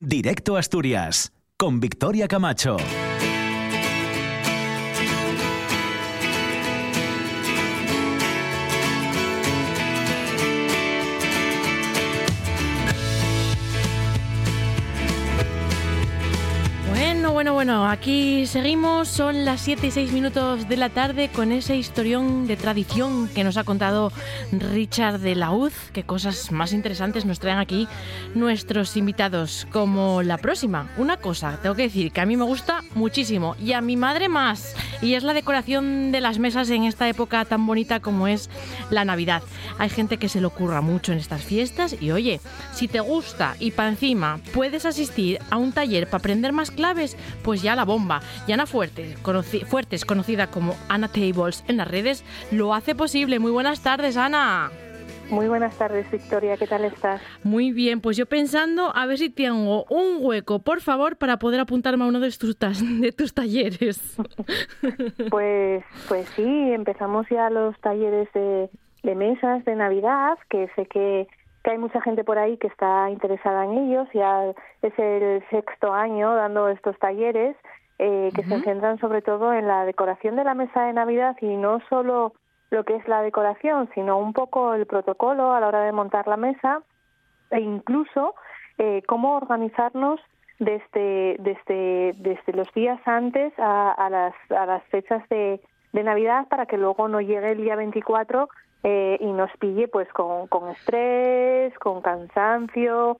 Directo a Asturias, con Victoria Camacho. Bueno, aquí seguimos, son las 7:06 de la tarde con ese historión de tradición que nos ha contado Richard de la Hoz. Qué cosas más interesantes nos traen aquí nuestros invitados, como la próxima. Una cosa, tengo que decir que a mí me gusta muchísimo y a mi madre más, y es la decoración de las mesas en esta época tan bonita como es la Navidad. Hay gente que se le ocurra mucho en estas fiestas y oye, si te gusta y para encima puedes asistir a un taller para aprender más claves, pues ya la bomba. Y Ana Fuertes, conocida como Ana Tables en las redes, lo hace posible. Muy buenas tardes, Ana. Muy buenas tardes, Victoria. ¿Qué tal estás? Muy bien, pues yo pensando a ver si tengo un hueco, por favor, para poder apuntarme a uno de tus talleres. Pues sí, empezamos ya los talleres de mesas de Navidad, que sé que hay mucha gente por ahí que está interesada en ellos. Ya es el 6º año dando estos talleres que se centran sobre todo en la decoración de la mesa de Navidad, y no solo lo que es la decoración, sino un poco el protocolo a la hora de montar la mesa, e incluso cómo organizarnos desde los días antes a las fechas de Navidad, para que luego no llegue el día 24 y nos pille pues con estrés, con cansancio,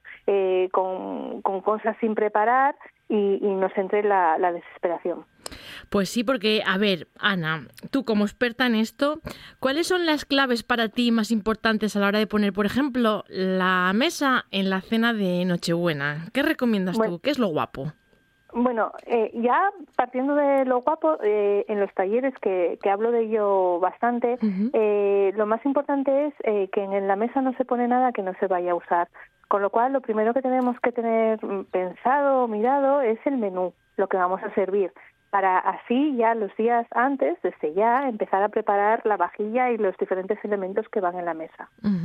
con cosas sin preparar, y nos entre la desesperación. Pues sí, porque, a ver, Ana, tú como experta en esto, ¿cuáles son las claves para ti más importantes a la hora de poner, por ejemplo, la mesa en la cena de Nochebuena? ¿Qué recomiendas tú? ¿Qué es lo guapo? Bueno, ya partiendo de lo guapo, en los talleres que hablo de ello bastante, lo más importante es que en la mesa no se pone nada que no se vaya a usar. Con lo cual, lo primero que tenemos que tener pensado o mirado es el menú, lo que vamos a servir, para así ya los días antes, desde ya, empezar a preparar la vajilla y los diferentes elementos que van en la mesa.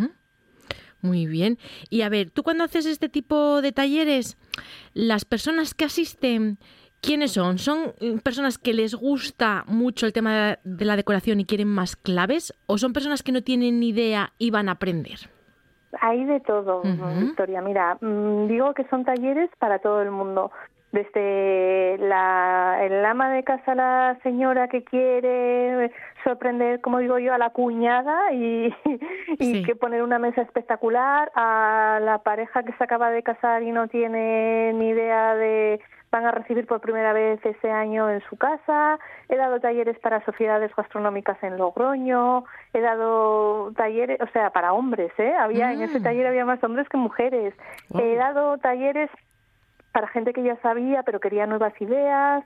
Muy bien. Y a ver, tú cuando haces este tipo de talleres, las personas que asisten, ¿quiénes son? ¿Son personas que les gusta mucho el tema de la decoración y quieren más claves? ¿O son personas que no tienen ni idea y van a aprender? Hay de todo, Victoria. Mira, digo que son talleres para todo el mundo. Desde el ama de casa, la señora que quiere sorprender, como digo yo, a la cuñada y que poner una mesa espectacular, a la pareja que se acaba de casar y no tiene ni idea van a recibir por primera vez ese año en su casa. He dado talleres para sociedades gastronómicas en Logroño, he dado talleres, o sea, para hombres, en ese taller había más hombres que mujeres. Wow. He dado talleres para gente que ya sabía pero quería nuevas ideas.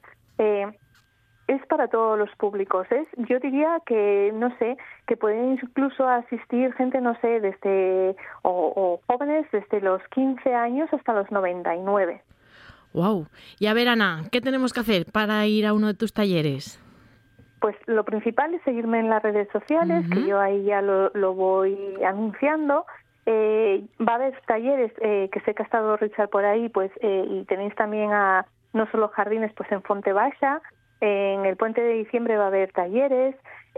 Es para todos los públicos. Yo diría que, no sé, que pueden incluso asistir gente, no sé, desde o jóvenes desde los 15 años hasta los 99. Wow. Y a ver, Ana, ¿qué tenemos que hacer para ir a uno de tus talleres? Pues lo principal es seguirme en las redes sociales, que yo ahí ya lo voy anunciando. Va a haber talleres, que sé que ha estado Richard por ahí, pues y tenéis también a No Solo Jardines, pues en Fontebasa. En el Puente de Diciembre va a haber talleres.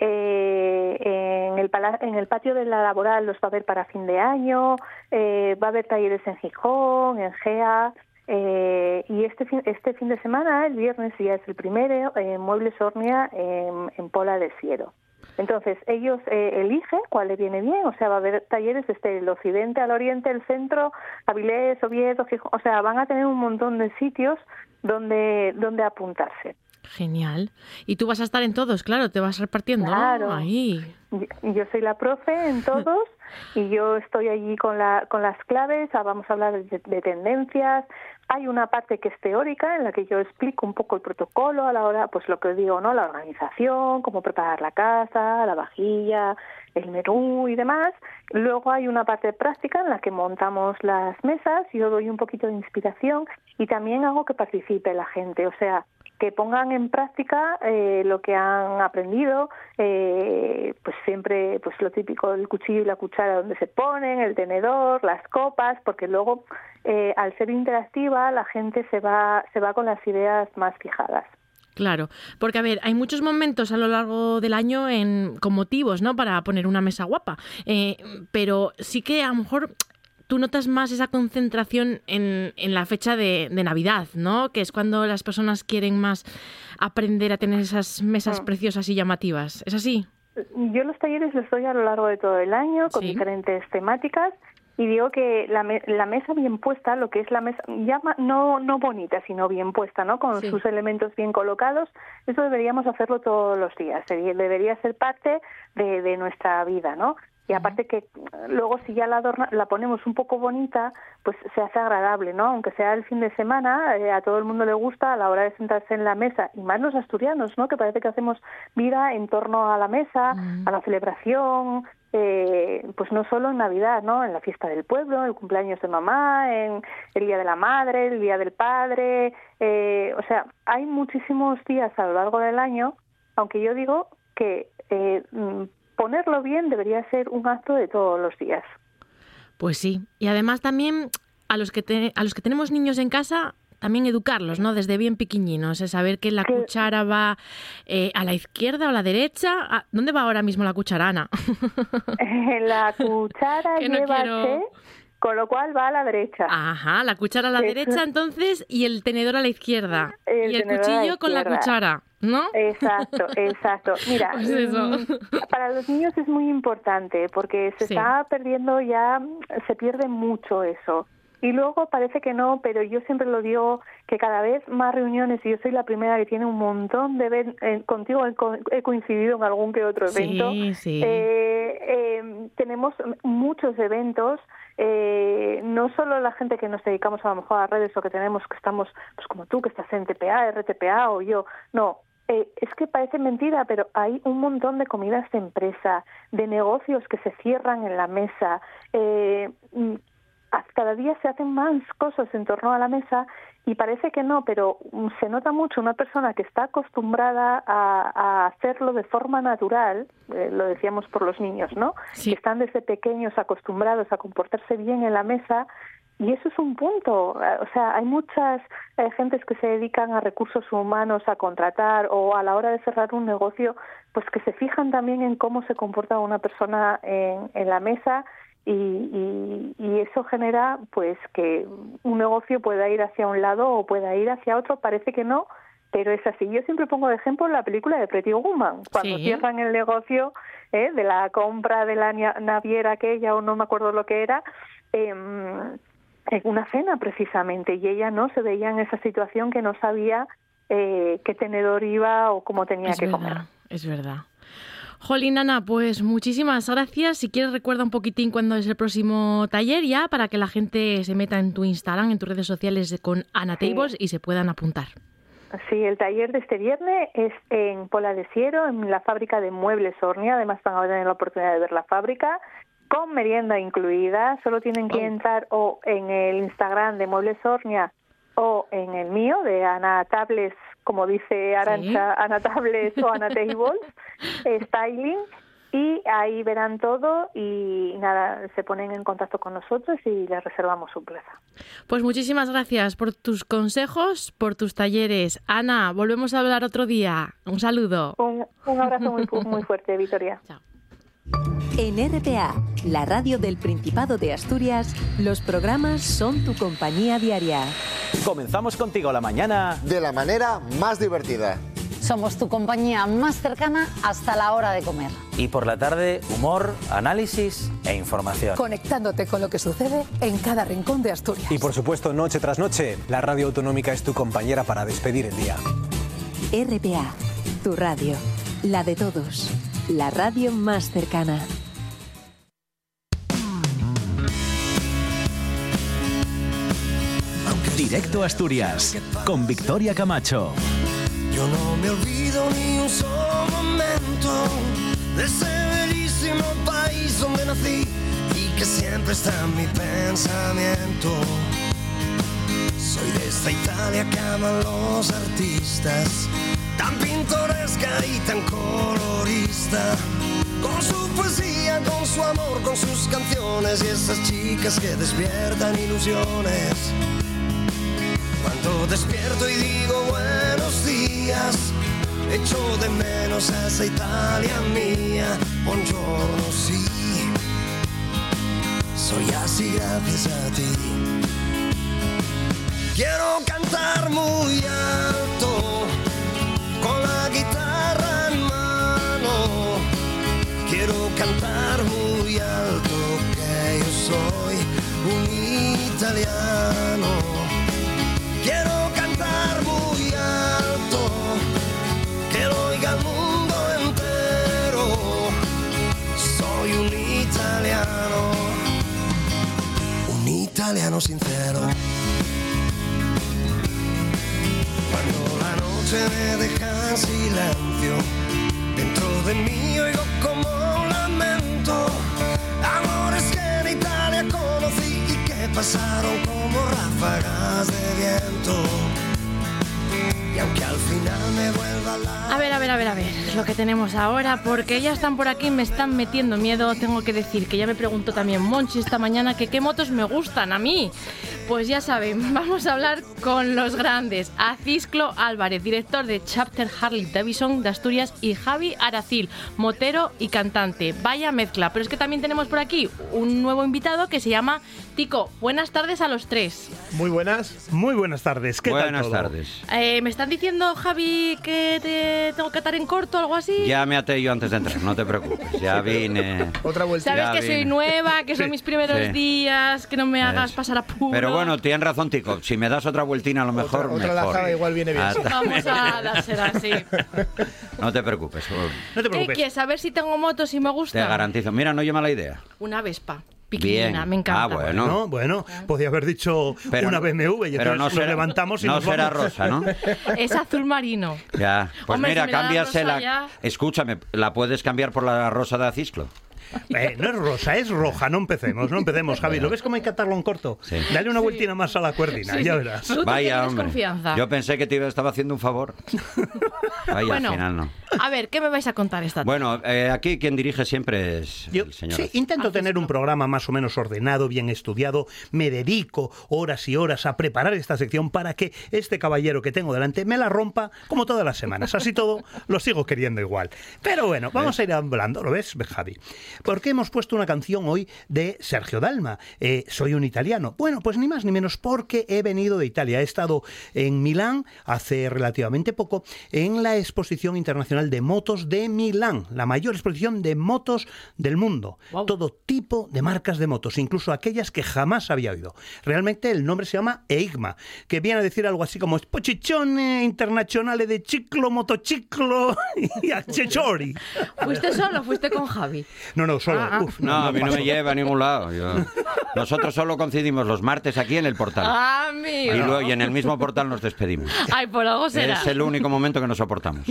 En el patio de la Laboral los va a haber para fin de año. Va a haber talleres en Gijón, en Gea. Y este fin de semana, el viernes, ya es el primero, en Muebles Ornia, en Pola de Siero. Entonces, ellos eligen cuál le viene bien. O sea, va a haber talleres desde el occidente al oriente, el centro, Avilés, Oviedo, Gijón. O sea, van a tener un montón de sitios donde apuntarse. Genial. Y tú vas a estar en todos, claro, te vas repartiendo, claro. ¿no? Ahí. Yo soy la profe en todos y yo estoy allí con las claves. Vamos a hablar de tendencias. Hay una parte que es teórica en la que yo explico un poco el protocolo a la hora, pues lo que digo, ¿no? La organización, cómo preparar la casa, la vajilla, el menú y demás. Luego hay una parte práctica en la que montamos las mesas. Yo doy un poquito de inspiración y también hago que participe la gente. O sea, que pongan en práctica lo que han aprendido, pues siempre pues lo típico, el cuchillo y la cuchara donde se ponen, el tenedor, las copas, porque luego al ser interactiva la gente se va con las ideas más fijadas. Claro, porque a ver, hay muchos momentos a lo largo del año con motivos, ¿no?, para poner una mesa guapa, pero sí que a lo mejor tú notas más esa concentración en la fecha de Navidad, ¿no?, que es cuando las personas quieren más aprender a tener esas mesas preciosas y llamativas. ¿Es así? Yo los talleres los doy a lo largo de todo el año con diferentes temáticas. Y digo que la mesa bien puesta, lo que es la mesa, no bonita, sino bien puesta, ¿no?, con sus elementos bien colocados, eso deberíamos hacerlo todos los días, debería ser parte de nuestra vida, ¿no? Y aparte que luego si ya la ponemos un poco bonita, pues se hace agradable, ¿no? Aunque sea el fin de semana, a todo el mundo le gusta a la hora de sentarse en la mesa, y más los asturianos, ¿no?, que parece que hacemos vida en torno a la mesa, a la celebración, pues no solo en Navidad, ¿no?, en la fiesta del pueblo, el cumpleaños de mamá, en el Día de la Madre, el Día del Padre, o sea, hay muchísimos días a lo largo del año, aunque yo digo que ponerlo bien debería ser un acto de todos los días. Pues sí, y además también a los que tenemos niños en casa, también educarlos, ¿no?, desde bien pequeñinos, saber que la cuchara va a la izquierda o a la derecha. ¿Dónde va ahora mismo la cuchara, Ana? La cuchara lleva T, con lo cual va a la derecha. Ajá, la cuchara a la derecha entonces y el tenedor a la izquierda. Y el cuchillo con la cuchara, ¿no? Exacto. Mira, pues eso. Para los niños es muy importante porque se está perdiendo se pierde mucho eso. Y luego parece que no, pero yo siempre lo digo, que cada vez más reuniones, y yo soy la primera que tiene un montón de contigo he coincidido en algún que otro evento. Sí. Tenemos muchos eventos, no solo la gente que nos dedicamos a lo mejor a redes o que estamos, pues como tú, que estás en TPA, RTPA o yo, no. Es que parece mentira, pero hay un montón de comidas de empresa, de negocios que se cierran en la mesa. Cada día se hacen más cosas en torno a la mesa y parece que no, pero se nota mucho una persona que está acostumbrada a hacerlo de forma natural, lo decíamos por los niños, ¿no? Sí. Que están desde pequeños acostumbrados a comportarse bien en la mesa. Y eso es un punto. O sea, hay muchas gentes que se dedican a recursos humanos, a contratar o a la hora de cerrar un negocio, pues que se fijan también en cómo se comporta una persona en la mesa y eso genera pues que un negocio pueda ir hacia un lado o pueda ir hacia otro. Parece que no, pero es así. Yo siempre pongo de ejemplo la película de Pretty Woman, cuando cierran el negocio de la compra de la naviera aquella, o no me acuerdo lo que era, en una cena precisamente, y ella no se veía en esa situación que no sabía qué tenedor iba o cómo tenía que comer. Es verdad. Jolín, Ana, pues muchísimas gracias. Si quieres, recuerda un poquitín cuándo es el próximo taller ya, para que la gente se meta en tu Instagram, en tus redes sociales con Ana Tables y se puedan apuntar. Sí, el taller de este viernes es en Pola de Siero, en la fábrica de Muebles Ornia. Además van a tener la oportunidad de ver la fábrica, con merienda incluida. Solo tienen que entrar o en el Instagram de Muebles Ornia o en el mío, de Ana Tables, como dice Arantxa, Ana Tables o Ana Tables, Styling, y ahí verán todo y nada, se ponen en contacto con nosotros y les reservamos su plaza. Pues muchísimas gracias por tus consejos, por tus talleres. Ana, volvemos a hablar otro día. Un saludo. Un abrazo muy fuerte, Victoria. Chao. En RPA, la radio del Principado de Asturias, los programas son tu compañía diaria. Comenzamos contigo la mañana de la manera más divertida. Somos tu compañía más cercana hasta la hora de comer. Y por la tarde, humor, análisis e información. Conectándote con lo que sucede en cada rincón de Asturias. Y por supuesto, noche tras noche, la radio autonómica es tu compañera para despedir el día. RPA, tu radio, la de todos, la radio más cercana. Directo a Asturias, con Victoria Camacho. Yo no me olvido ni un solo momento de ese bellísimo país donde nací y que siempre está en mi pensamiento. Soy de esta Italia que aman los artistas, tan pintoresca y tan colorista, con su poesía, con su amor, con sus canciones y esas chicas que despiertan ilusiones. Cuando despierto y digo buenos días, echo de menos a esa Italia mía. Buongiorno, sí, soy así gracias a ti. Quiero cantar muy alto, con la guitarra en mano. Quiero cantar muy alto que yo soy un italiano. Quiero cantar muy alto, que lo oiga el mundo entero. Soy un italiano sincero. Cuando la noche me deja en silencio, dentro de mí oigo como un lamento. Amores que en Italia conocí y que pasaron como ráfagas de viento. Y aunque al final me vuelva la... A ver, lo que tenemos ahora, porque ya están por aquí, me están metiendo miedo. Tengo que decir que ya me preguntó también Monchi esta mañana que qué motos me gustan a mí. Pues ya saben, vamos a hablar con los grandes. Acisclo Álvarez, director de Chapter Harley Davidson de Asturias, y Javi Aracil, motero y cantante. Vaya mezcla, pero es que también tenemos por aquí un nuevo invitado que se llama Tico. Buenas tardes a los tres. Muy buenas tardes. ¿Qué tal todo? Buenas tardes. ¿Me están diciendo, Javi, que te tengo que atar en corto o algo así? Ya me até yo antes de entrar, no te preocupes. Ya vine. Otra vuelta. Sabes que soy nueva, que son mis primeros días, que no me hagas pasar apuro. Pero bueno, tienes razón, Tico. Si me das otra vueltina, a lo mejor otra mejor. lajada igual viene bien. Vamos a dársela así. No te preocupes. No te ¿Qué preocupes. quieres? ¿Saber si tengo motos y me gusta? Te garantizo. Mira, no lleva la idea. Una Vespa. Pequeñina, Bien. me encanta. Bueno, podía haber dicho pero, una BMW y pero entonces no nos será, levantamos y no nos será vamos. rosa, ¿no? Es azul marino. Ya, pues Hombre, mira, si me la das cámbiasela. rosa ya. Escúchame, ¿la puedes cambiar por la rosa de Acisclo? No es rosa, es roja. No empecemos, Javi. ¿Lo ves cómo hay que atarlo en corto? Sí. Dale una vueltina más a la cuerdina, ya verás. Tú Vaya, tienes hombre. confianza. Yo pensé que te estaba haciendo un favor. Vaya, Bueno, al final no. A ver, ¿qué me vais a contar esta tarde? Bueno, aquí quien dirige siempre es el señor. Sí, intento tener un programa más o menos ordenado, bien estudiado. Me dedico horas y horas a preparar esta sección para que este caballero que tengo delante me la rompa como todas las semanas. Así todo lo sigo queriendo igual. Pero bueno, vamos a ir hablando, ¿lo ves, Javi? Porque hemos puesto una canción hoy de Sergio Dalma. Soy un italiano. Bueno, pues ni más ni menos porque he venido de Italia. He estado en Milán hace relativamente poco en la Exposición Internacional de Motos de Milán, la mayor exposición de motos del mundo. Wow. Todo tipo de marcas de motos, incluso aquellas que jamás había oído. Realmente el nombre se llama EICMA, que viene a decir algo así como Esposizione Internazionale de Ciclo, Motociclo y Accessori. ¿Fuiste solo o fuiste con Javi? No, solo. No, a mí no me lleva a ningún lado. Nosotros solo coincidimos los martes aquí en el portal. Amigo. Y luego y en el mismo portal nos despedimos. Ay, por algo será. Es el único momento que nos soportamos.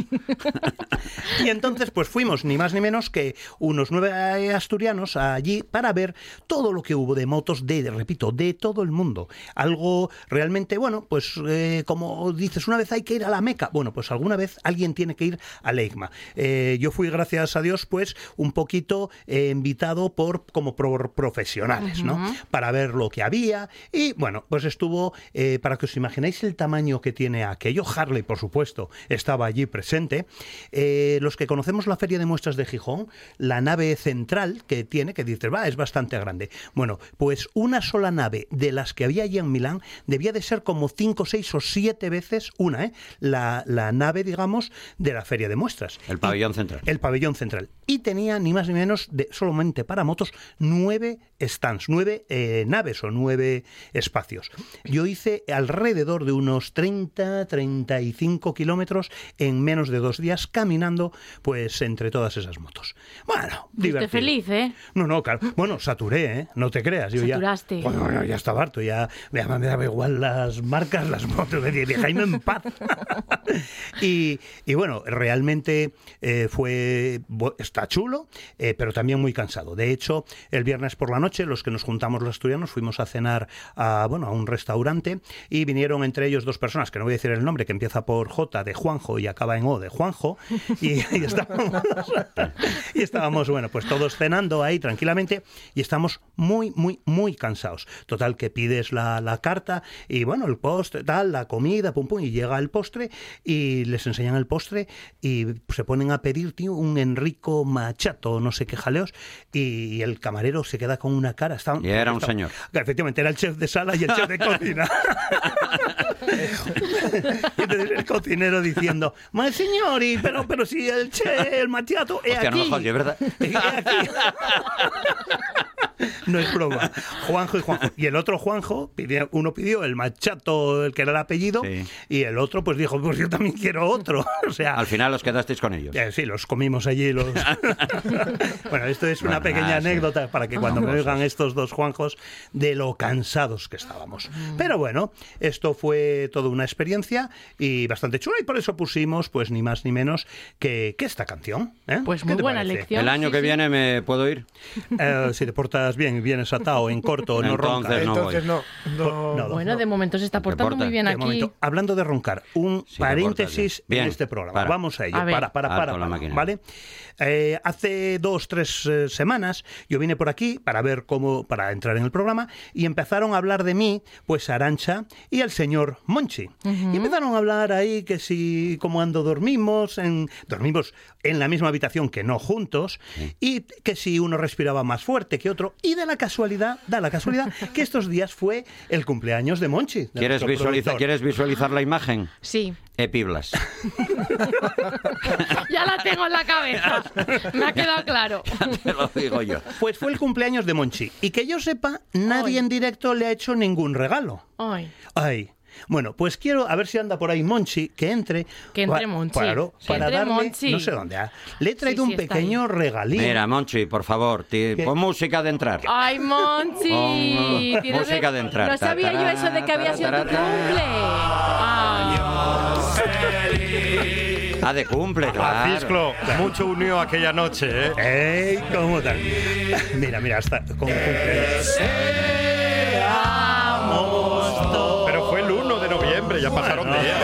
Y entonces pues fuimos ni más ni menos que unos 9 asturianos allí para ver todo lo que hubo de motos repito, de todo el mundo. Algo realmente, bueno, pues como dices, una vez hay que ir a la Meca. Bueno, pues alguna vez alguien tiene que ir a EICMA. Yo fui, gracias a Dios, pues un poquito invitado por profesionales, ¿no? Para ver lo que había. Y bueno, pues estuvo, para que os imaginéis el tamaño que tiene aquello, Harley, por supuesto, estaba allí presente. Los que conocemos la Feria de Muestras de Gijón, la nave central que tiene, que dices, es bastante grande. Bueno, pues una sola nave de las que había allí en Milán debía de ser como 5, 6 o 7 veces la nave, digamos, de la Feria de Muestras. El pabellón central. El pabellón central. Y tenía ni más ni menos, solamente para motos, 9 stands, 9 naves o 9 espacios. Yo hice alrededor de unos 30-35 kilómetros en menos de 2 días caminando, pues, entre todas esas motos. Bueno, divertido. Feliz, ¿eh? No, claro. Bueno, saturé, ¿eh? No te creas. Yo Saturaste. Bueno, ya estaba harto, ya me daba igual las marcas, las motos, dejáis-me en paz. y bueno, realmente está chulo, pero también muy cansado. De hecho, el viernes por la noche, los que nos juntamos los asturianos fuimos a cenar a un restaurante y vinieron entre ellos dos personas, que no voy a decir el nombre, que empieza por J de Juanjo y acaba en O de Juanjo, y estábamos, bueno, pues todos cenando ahí tranquilamente y estamos muy, muy, muy cansados. Total, que pides la carta y bueno, el postre, tal, la comida, pum, pum, y llega el postre y les enseñan el postre y se ponen a pedir, tío, un Enrico Machato, no sé qué jaleos, y el camarero se queda con una cara. Y era un señor. Efectivamente, era el chef de sala y el chef de cocina. Y entonces el cocinero diciendo, ma señor, pero si el chef, el Machato, es aquí. No me jodas, ¿verdad? No es broma. Juanjo y Juanjo. Y el otro Juanjo, uno pidió el Machato, el que era el apellido, sí. Y el otro pues dijo, pues yo también quiero otro. O sea, al final los quedasteis con ellos. Sí, los comimos allí. Bueno, esto es una pequeña anécdota para que cuando me oigan estos dos Juanjos de lo cansados que estábamos. Pero bueno, esto fue toda una experiencia y bastante chula, y por eso pusimos pues ni más ni menos que esta canción. Pues muy buena lección. El año que viene me puedo ir. Si te portas bien, vienes atado, en corto, no roncas. Entonces no. Bueno, de momento se está portando muy bien aquí. Momento, hablando de roncar, un paréntesis en este programa. Vamos a ello. Para, ¿vale? Hace 2-3 semanas yo vine por aquí para entrar en el programa, y empezaron a hablar de mí, pues Arantxa y el señor Monchi. Y empezaron a hablar ahí que si cómo dormimos en la misma habitación, que no juntos, y que si uno respiraba más fuerte que otro, y da la casualidad que estos días fue el cumpleaños de Monchi. ¿Quieres visualizar la imagen? Sí. Epiblas. Ya la tengo en la cabeza. Me ha quedado claro. Ya te lo digo yo. Pues fue el cumpleaños de Monchi. Y que yo sepa, nadie en directo le ha hecho ningún regalo. Ay. Bueno, pues quiero a ver si anda por ahí Monchi, que entre. Que entre Monchi. Claro, para darle, Monchi. No sé dónde. Le he traído un pequeño regalín. Mira, Monchi, por favor, pon música de entrar. Ay, Monchi. Música de entrar. No sabía yo eso de que había sido tu cumple. De cumple, claro. Cisclo, mucho unió aquella noche, ¿eh? ¡Ey! ¿Cómo tal? Mira, hasta con cumple. Pero fue el 1 de noviembre, ya pasaron días.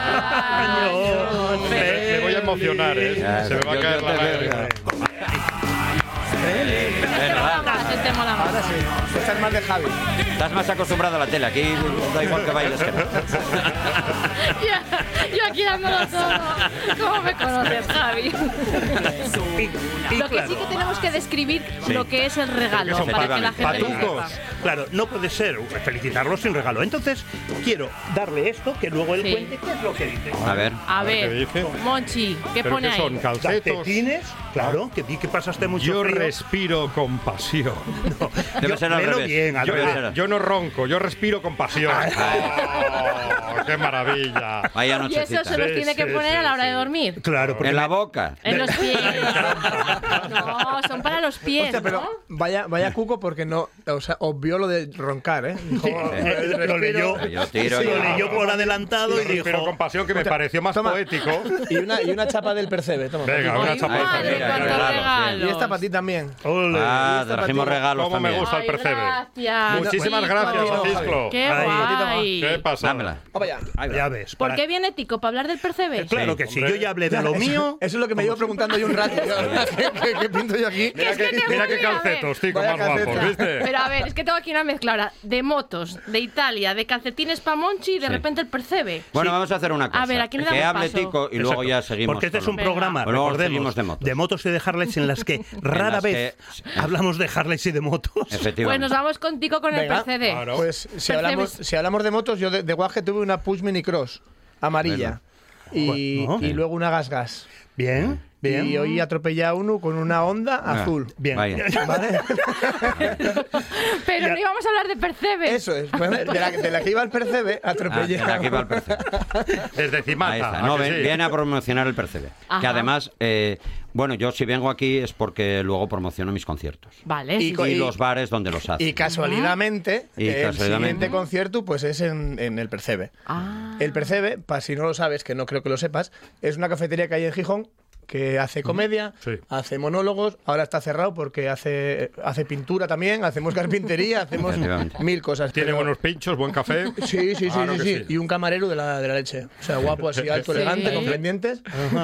Me voy a emocionar, ¿eh? Se me va a caer la lágrima. Ahora sí, estás más de Javi. Estás más acostumbrado a la tele, aquí da igual que bailes que no. Yo aquí dándolo todo. ¿Cómo me conoces, Javi? Lo que sí que tenemos que describir lo que es el regalo, para que la gente lo sepa. Claro, no puede ser felicitarlo sin regalo. Entonces, quiero darle esto, que luego él cuente qué es lo que dice. A ver, Monchi, ¿qué pone ahí? ¿Son calcetines? Claro, que pasaste mucho Yo frío. respiro con pasión. No, debe ser al revés. Bien, yo no ronco, yo respiro con pasión. Oh, ¡qué maravilla! Vaya y eso se los tiene que poner a la hora de dormir. Claro, en la boca. En los pies. No, son para los pies. Hostia, pero vaya cuco, porque no, o sea, obvió lo de roncar, ¿eh? Dijo, lo leyó por adelantado y dijo. Pero con pasión, que me pareció más poético. Y una chapa del percebe, toma. Venga, una chapa del percebe. Y esta para ti también. Trajimos regalos ¿Cómo también. me gusta el percebe? Gracias. Muchísimas gracias, Cisclo. Qué guay. ¿Qué pasa? Dámela. Ya ves. ¿Por qué viene Tico? ¿Para hablar del percebe? Claro que sí, yo ya hablé de lo mío. Eso es lo que me llevo preguntando yo un rato. ¿Qué pinto yo aquí? Mira qué calcetos, Tico, más guapos, ¿viste? Pero a ver, es que tengo aquí una mezcla ahora de motos, de Italia, de calcetines pa' Monchi y de repente el percebe. Bueno, vamos a hacer una cosa. A ver, ¿a quién le damos que hable paso? Tico y luego ya seguimos. Porque este es un programa, luego recordemos, seguimos de motos y de Harleys, en las que rara vez hablamos de Harleys y de motos. Pues nos vamos con Tico con el percebe. Claro. Pues si hablamos de motos, yo de guaje tuve una Push Mini Cross amarilla y luego una Gas. Bien. Y hoy atropellé a uno con una Honda azul. Bien. ¿Vale? Pero no íbamos a hablar de percebe. Eso es. De la que iba al percebe, atropellé de la que iba al percebe. Desde Cimalta. No, viene a promocionar el percebe. Ajá. Que además, bueno, yo si vengo aquí es porque luego promociono mis conciertos. Vale. Y los bares donde los hacen. Y casualidamente, el siguiente concierto pues es en el Percebe. El Percebe, para si no lo sabes, que no creo que lo sepas, es una cafetería que hay en Gijón, que hace comedia, hace monólogos, ahora está cerrado porque hace pintura también, hacemos carpintería, hacemos 1000 cosas. Tiene buenos pinchos, buen café. Sí. Y un camarero de la leche. O sea, guapo, así, alto, elegante, con pendientes.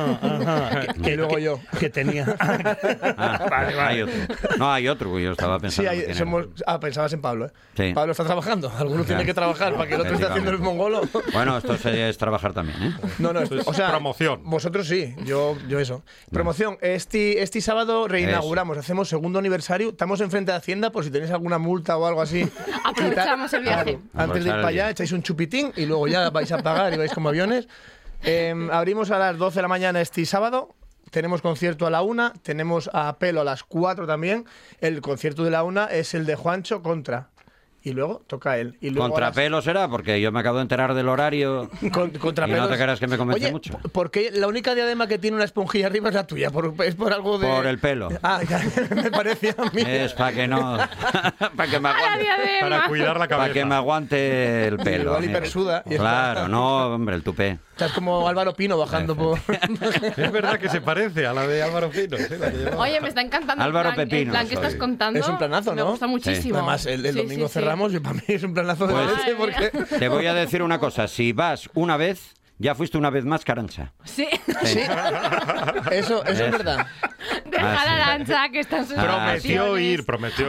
Que luego yo. Que tenía. Vale. Hay otro. No, hay otro, yo estaba pensando. Pensabas en Pablo, ¿eh? Sí. Pablo está trabajando. Alguno tiene que trabajar para que el otro esté haciendo el mongolo. Bueno, esto es trabajar también, ¿eh? No, o sea, promoción. Vosotros sí, yo eso. Promoción, este sábado reinauguramos, hacemos segundo aniversario, estamos enfrente de Hacienda por si tenéis alguna multa o algo así. Aprovechamos el viaje. Claro, antes de ir para allá, echáis un chupitín y luego ya vais a pagar y vais como aviones. Abrimos a las 12 de la mañana este sábado. Tenemos concierto a la 1, tenemos a Pelo a las 4 también. El concierto de la 1 es el de Juancho contra. Y luego toca él. Y luego Contrapelo será, porque yo me acabo de enterar del horario. Contrapelos. Y no te creas que me convence Oye, mucho. Porque la única diadema que tiene una esponjilla arriba es la tuya. ¿Es por algo de...? Por el pelo. Ya, me parecía a mí. Es para que no... para que me aguante. Para cuidar la cabeza. Para que me aguante el pelo. Igual hipersuda. Claro, no, hombre, el tupé. Estás como Álvaro Pino bajando por... Es verdad que se parece a la de Álvaro Pino. Oye, me está encantando Álvaro el plan, Pepino, el plan que estás contando. Es un planazo, ¿no? Me gusta muchísimo. Además, el domingo cerramos y para mí es un planazo de Pues, leche porque... Te voy a decir una cosa. Si vas una vez, ya fuiste una vez más Carancha. Sí. Eso es verdad. Deja la lancha que están sus Prometió ir.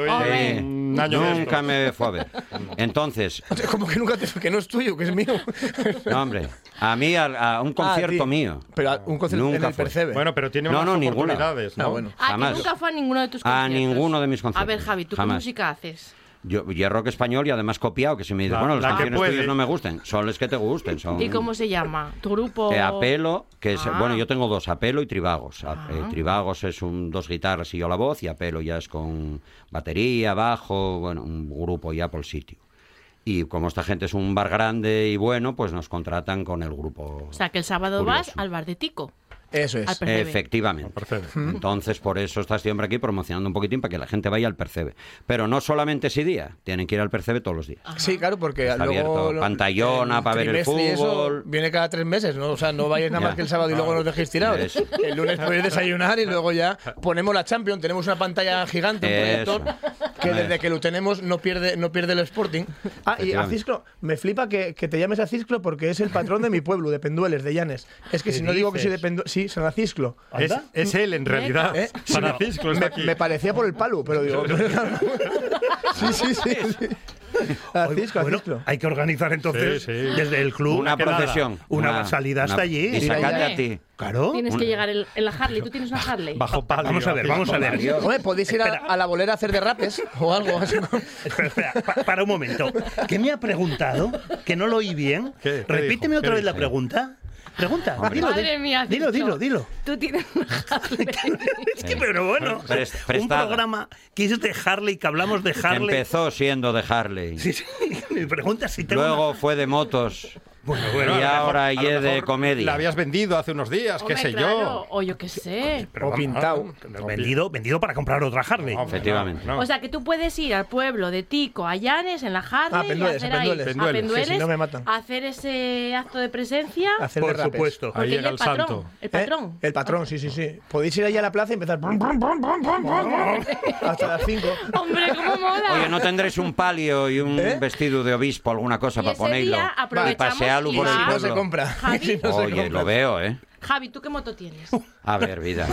Un año nunca me fue a ver. Entonces... Como que nunca que no es tuyo, que es mío. No, hombre. A mí, a un concierto mío. Pero a un concierto nunca en el Percebe. Bueno, pero tiene unas oportunidades, ¿no? Bueno. Que nunca fue a ninguno de tus conciertos. A ninguno de mis conciertos. A ver, Javi, ¿tú qué música haces? Yo rock español y además copiado, que si me dices, bueno, las canciones tuyas no me gusten, son las que te gusten. Son... ¿Y cómo se llama? ¿Tu grupo? Apelo, que es, bueno, yo tengo dos, Apelo y Tribagos. Tribagos es dos guitarras y yo la voz, y Apelo ya es con batería, bajo, bueno, un grupo ya por sitio. Y como esta gente es un bar grande y bueno, pues nos contratan con el grupo. O sea, que el sábado curioso. vas al bar de Tico. Eso es. Efectivamente. Entonces, por eso está este hombre aquí promocionando un poquitín para que la gente vaya al Percebe. Pero no solamente ese día, tienen que ir al Percebe todos los días. Sí, claro, porque está luego abierto pantallona para ver el fútbol. Viene cada 3 meses, ¿no? O sea, no vayáis nada más que el sábado y luego nos dejéis tirados. El lunes podéis desayunar y luego ya ponemos la Champions, tenemos una pantalla gigante, un proyector, que desde que lo tenemos no pierde el Sporting. Y a Cisclo, me flipa que te llames a Cisclo porque es el patrón de mi pueblo, de Pendueles, de Llanes. Es que si no digo que soy de Pendueles, sí, San Cisclo. Es él, en realidad. San Cisclo está aquí. Me parecía por el palo, pero digo... Sí. Bueno, hay que organizar entonces desde el club una procesión, una salida hasta allí y sacarte a ti. Claro. Tienes que llegar en la Harley. ¿Tú tienes una Harley? Bajo palio. Vamos a ver. Hombre, podéis ir a la bolera a hacer derrapes o algo. Espera, para un momento. ¿Qué me ha preguntado? Que no lo oí bien. Repíteme otra vez la pregunta. Pregunta, Madre mía, dilo. Tú tienes una Harley. Es que, pero bueno, un programa que es de Harley, que hablamos de Harley. Empezó siendo de Harley. Sí, me preguntas si tengo Luego fue de motos. Bueno, y ahora ya de comedia. La habías vendido hace unos días, qué sé yo. O yo qué sé. O pintado. Vendido para comprar otra Harley. Efectivamente. O sea, que tú puedes ir al pueblo de Tico, a Llanes, en la Harley, a Pendueles, si no me matan. a hacer ese acto de presencia. Por supuesto. Ahí llega el santo. El patrón. El patrón, sí. Podéis ir allá a la plaza y empezar hasta las 5. Hombre, cómo mola. Oye, ¿no tendréis un palio y un vestido de obispo, alguna cosa para ponerlo? Y pasearlo por el pueblo. No se compra. Javi, Oye, lo veo, ¿eh? Javi, ¿tú qué moto tienes? A ver, vida.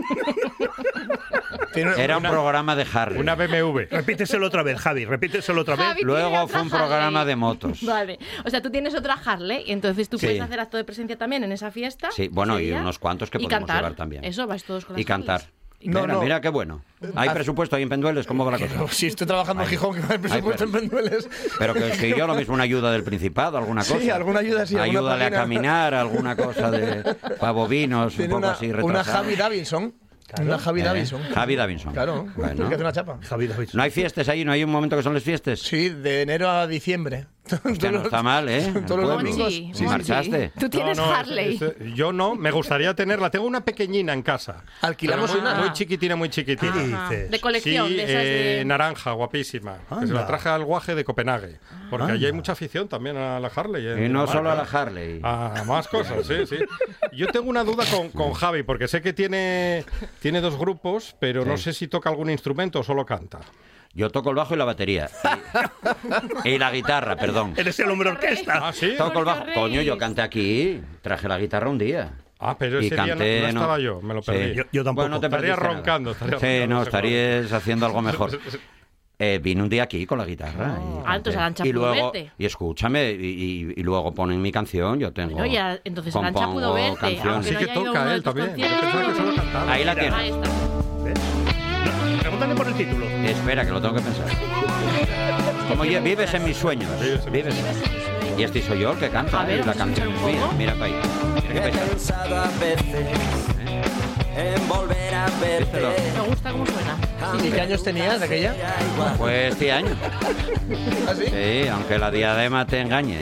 Era un programa de Harley. Una BMW. Repíteselo otra vez, Javi, Javi, luego fue un programa de motos. Vale. O sea, tú tienes otra Harley y entonces tú puedes hacer acto de presencia también en esa fiesta. Sí, bueno, y unos cuantos que podemos llevar también. Eso, vais todos con las Y cantar. No. Mira qué bueno. ¿Hay presupuesto ahí en Pendueles? ¿Cómo va la cosa? Si estoy trabajando en Gijón, que no hay presupuesto en Pendueles. Pero que si yo lo mismo, una ayuda del Principado, alguna cosa. Sí, alguna ayuda, sí. Ayúdale a caminar, alguna cosa de pavovinos, un poco así retrasado. Una Javi Davidson. Claro. Una Javi Davidson. Javi Davidson. Claro, bueno. que hace una chapa. Javi Davidson. ¿No hay fiestas ahí? ¿No hay un momento que son las fiestas? Sí, de enero a diciembre. Hostia, no está mal, ¿eh? Todos los domingos. Sí, ¿Marchaste? Tú tienes Harley. Yo no, me gustaría tenerla. Tengo una pequeña en casa. Alquilamos Pero una. muy chiquitina, muy chiquitina. Ajá. De colección, Sí, de esas de... naranja, guapísima. Que se la traje al guaje de Copenhague. Porque allí hay mucha afición también a la Harley. Y no solo a la Harley. A más cosas, sí. Yo tengo una duda con Javi, porque sé que tiene 2 grupos, pero no sé si toca algún instrumento o solo canta. Yo toco el bajo y la batería. Y la guitarra, perdón. Eres el hombre orquesta. ¿Ah, sí? Toco el bajo. Coño, yo canté aquí. Traje la guitarra un día. Ah, pero ese día no estaba yo, me lo perdí. Sí. Yo tampoco. Bueno, no te Estaría perdiste roncando. nada. Sí, no, estarías haciendo algo mejor. Vine un día aquí con la guitarra. Entonces Arantxa y pudo luego, verte. y escúchame, y luego ponen mi canción, yo tengo. Bueno, ya, entonces Arantxa pudo verte. canciones. Aunque Sí no que haya ido a toca uno de él tus también. Yo conciertos. pensaba que solo cantaba. Ahí la tiene. Ahí está. Pregúntale por el título. Espera, que lo tengo que pensar. Como vives en mis sueños. Vives. Y este soy yo el que canta. A ver, la vamos a canción escuchar un mía. poco. Mira para ahí. Mira qué He pesa. pensado a veces en volver a verte. Me gusta cómo suena. ¿Y qué años tenías de aquella? Pues este año. ¿Ah, sí? Sí, aunque la diadema te engañe.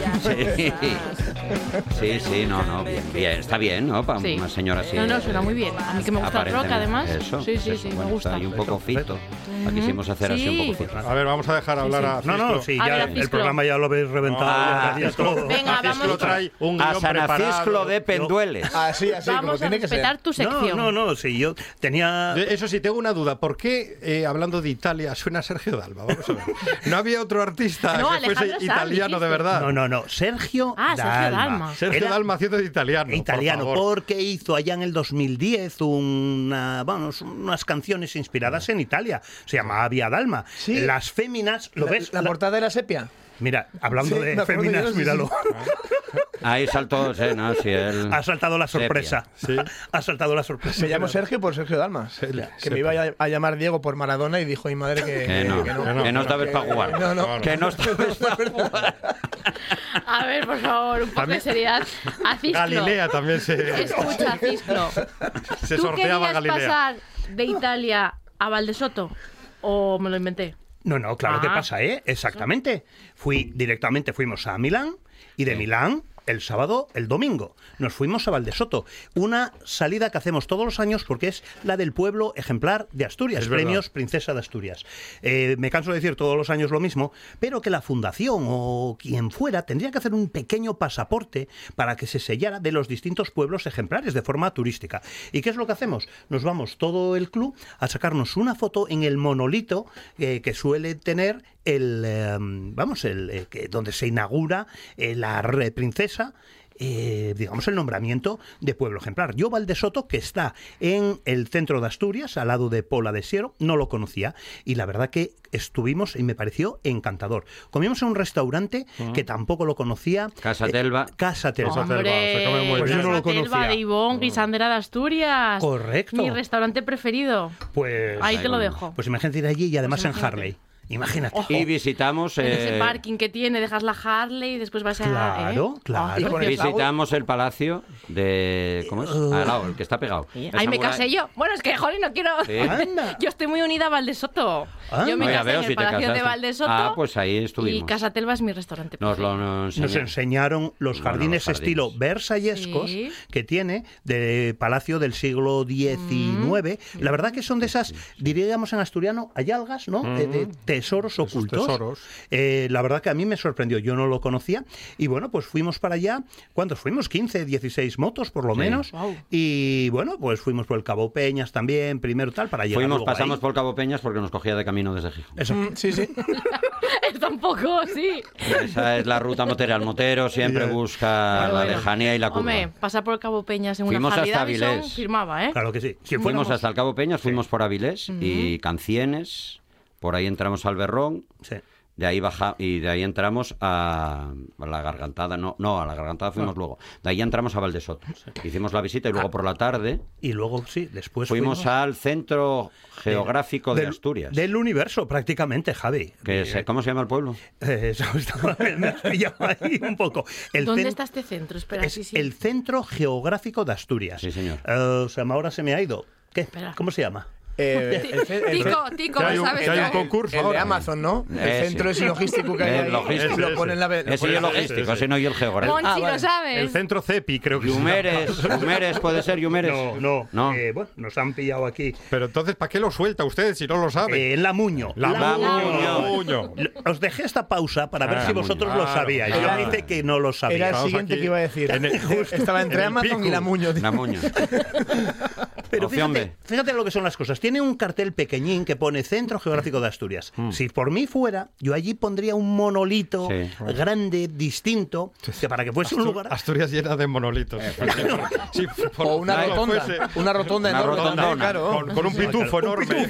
Sí, no, bien, está bien, ¿no? Para Sí. una señora así. No, suena muy bien. A mí que me gusta el rock, aparentemente. además. Eso, Sí, bueno, me gusta. está ahí un poco fito. La quisimos hacer así un poco fito. A ver, vamos a dejar hablar a Fisclo. No, sí, A ver, ya a Fisclo. el programa ya lo habéis reventado. Ah, ya todo. Venga, vamos. Trae un A guión San preparado. Fisclo de Pendueles. Así, como Vamos a tiene que ser. respetar tu sección. No, sí, yo tenía... Eso sí, tengo una duda. ¿Por qué, hablando de Italia, suena Sergio Dalma? Vamos a ver. ¿No había otro artista No, que fuese Alejandro Sanz, italiano de dijiste. verdad? No, Sergio Sergio Dalma. Sergio Era Dalma haciendo de italiano. italiano, por favor. porque hizo allá en el 2010 unas canciones inspiradas en Italia. Se llamaba Via Dalma. Sí. Las féminas, ¿lo ves? ¿La portada de la sepia? Mira, hablando Sí, me de acuerdo féminas, yo, sí, míralo. Ahí saltó, no, sí, él... Ha saltado la sorpresa. Sí. Ha saltado la sorpresa. Me llamo Sergio por Sergio Dalma. Que me iba a llamar Diego por Maradona y dijo mi madre que no estabas para jugar. No. Que no estabas para jugar. A ver, por favor, un poco de seriedad. A Fisclo. Galilea también se Escucha, Fisclo. ¿Tú sorteaba querías Galilea. pasar de Italia a Valdesoto? ¿O me lo inventé? No, claro que pasa, ¿eh? Exactamente. Fuimos a Milán y de Milán el sábado, el domingo. Nos fuimos a Valdesoto. Una salida que hacemos todos los años porque es la del pueblo ejemplar de Asturias. Es verdad. Premios Princesa de Asturias. Me canso de decir todos los años lo mismo, pero que la fundación o quien fuera tendría que hacer un pequeño pasaporte para que se sellara de los distintos pueblos ejemplares de forma turística. ¿Y qué es lo que hacemos? Nos vamos todo el club a sacarnos una foto en el monolito que suele tener donde se inaugura la princesa, digamos, el nombramiento de pueblo ejemplar. Yo, Valdesoto, que está en el centro de Asturias, al lado de Pola de Siero, no lo conocía, y la verdad que estuvimos y me pareció encantador. Comimos en un restaurante que tampoco lo conocía. Casa Telva. Casa Telva. Hombre, se come muy Pues bien. yo no lo Casa Telva conocía. de Ivonne, guisandera de Asturias. Correcto. Mi restaurante preferido. Pues Ahí te lo dejo. Pues imagínate ir allí y además en imagínate. Harley. Imagínate. Y visitamos... En ese parking que tiene, dejas la Harley y después vas a... Claro, claro. Y con el Visitamos el palacio de... ¿Cómo es? Al lado, el que está pegado. Esa Ahí me muralla- casé yo. Bueno, es que, joder, no quiero... Sí. Anda. Yo estoy muy unida a Valdesoto. Ah, Yo me No, ya casé veo en el si te Palacio de casaste. Valdesoto. Ah, pues ahí Y estuvimos. Casa Telva es mi restaurante Nos preferido. lo Nos enseñó. enseñaron los Bueno, jardines los estilo jardines. versallescos Sí. que tiene de palacio del siglo XIX. La verdad que son de esas, diríamos en asturiano, hayalgas, ¿no? De tesoros ocultos. tesoros. La verdad que a mí me sorprendió, yo no lo conocía. Y bueno, pues fuimos para allá. ¿Cuántos fuimos? 15, 16 motos por lo Sí. menos. Wow. Y bueno, pues fuimos por el Cabo Peñas también, primero tal, para llegar luego Pasamos ahí. por Cabo Peñas porque nos cogía de camino desde Gijón. Eso. Sí. Tampoco, sí. Esa es la ruta motera. El motero siempre busca la lejanía y la curva. Hombre, pasar por el Cabo Peñas en Fuimos una Harley hasta Davidson Avilés. firmaba, ¿eh? Claro que sí. Si Fuimos fuéramos- hasta el Cabo Peñas, fuimos por Avilés y Cancienes, por ahí entramos al Berrón, Sí. de ahí y de ahí entramos a la Gargantada, no, a la Gargantada fuimos luego, de ahí entramos a Valdesoto, hicimos la visita y luego por la tarde Y luego, sí, después fuimos al Centro Geográfico de Asturias. Del universo, prácticamente, Javi. ¿Cómo se llama el pueblo? Eso me has pillado ahí un poco. ¿Dónde cen- está este centro? Espera, Es sí, sí. el Centro Geográfico de Asturias. Sí, señor. Ahora se me ha ido. ¿Qué? Espera. ¿Cómo se llama? Tico, que hay un, ¿sabes? que hay un concurso El de ahora. Amazon, ¿no? El centro ese logístico que hay ahí. Logístico. Lo ponen la Ese y el logístico, ese no y el geográfico. Monchi, ¿lo sabes? El centro CEPI, creo que Yumeres, puede ser Yumeres. No. No. Bueno, nos han pillado aquí. Pero entonces, ¿para qué lo suelta usted si no lo sabe? En La Muño. La Muño. Os dejé esta pausa para ver Ah, si vosotros Muño. lo sabíais. Claro. Yo dice que no lo sabía. Era el Estamos siguiente aquí que iba a decir. Estaba entre en el Amazon pico. y La Muño. La Muño. Pero Opción fíjate lo que son las cosas. Tiene un cartel pequeñín que pone Centro Geográfico de Asturias. Si por mí fuera, yo allí pondría un monolito grande, distinto, que para que fuese un lugar... Asturias llena de monolitos. Sí, O una rotonda. Una rotonda Una enorme. rotondona. Claro. con un pitufo enorme.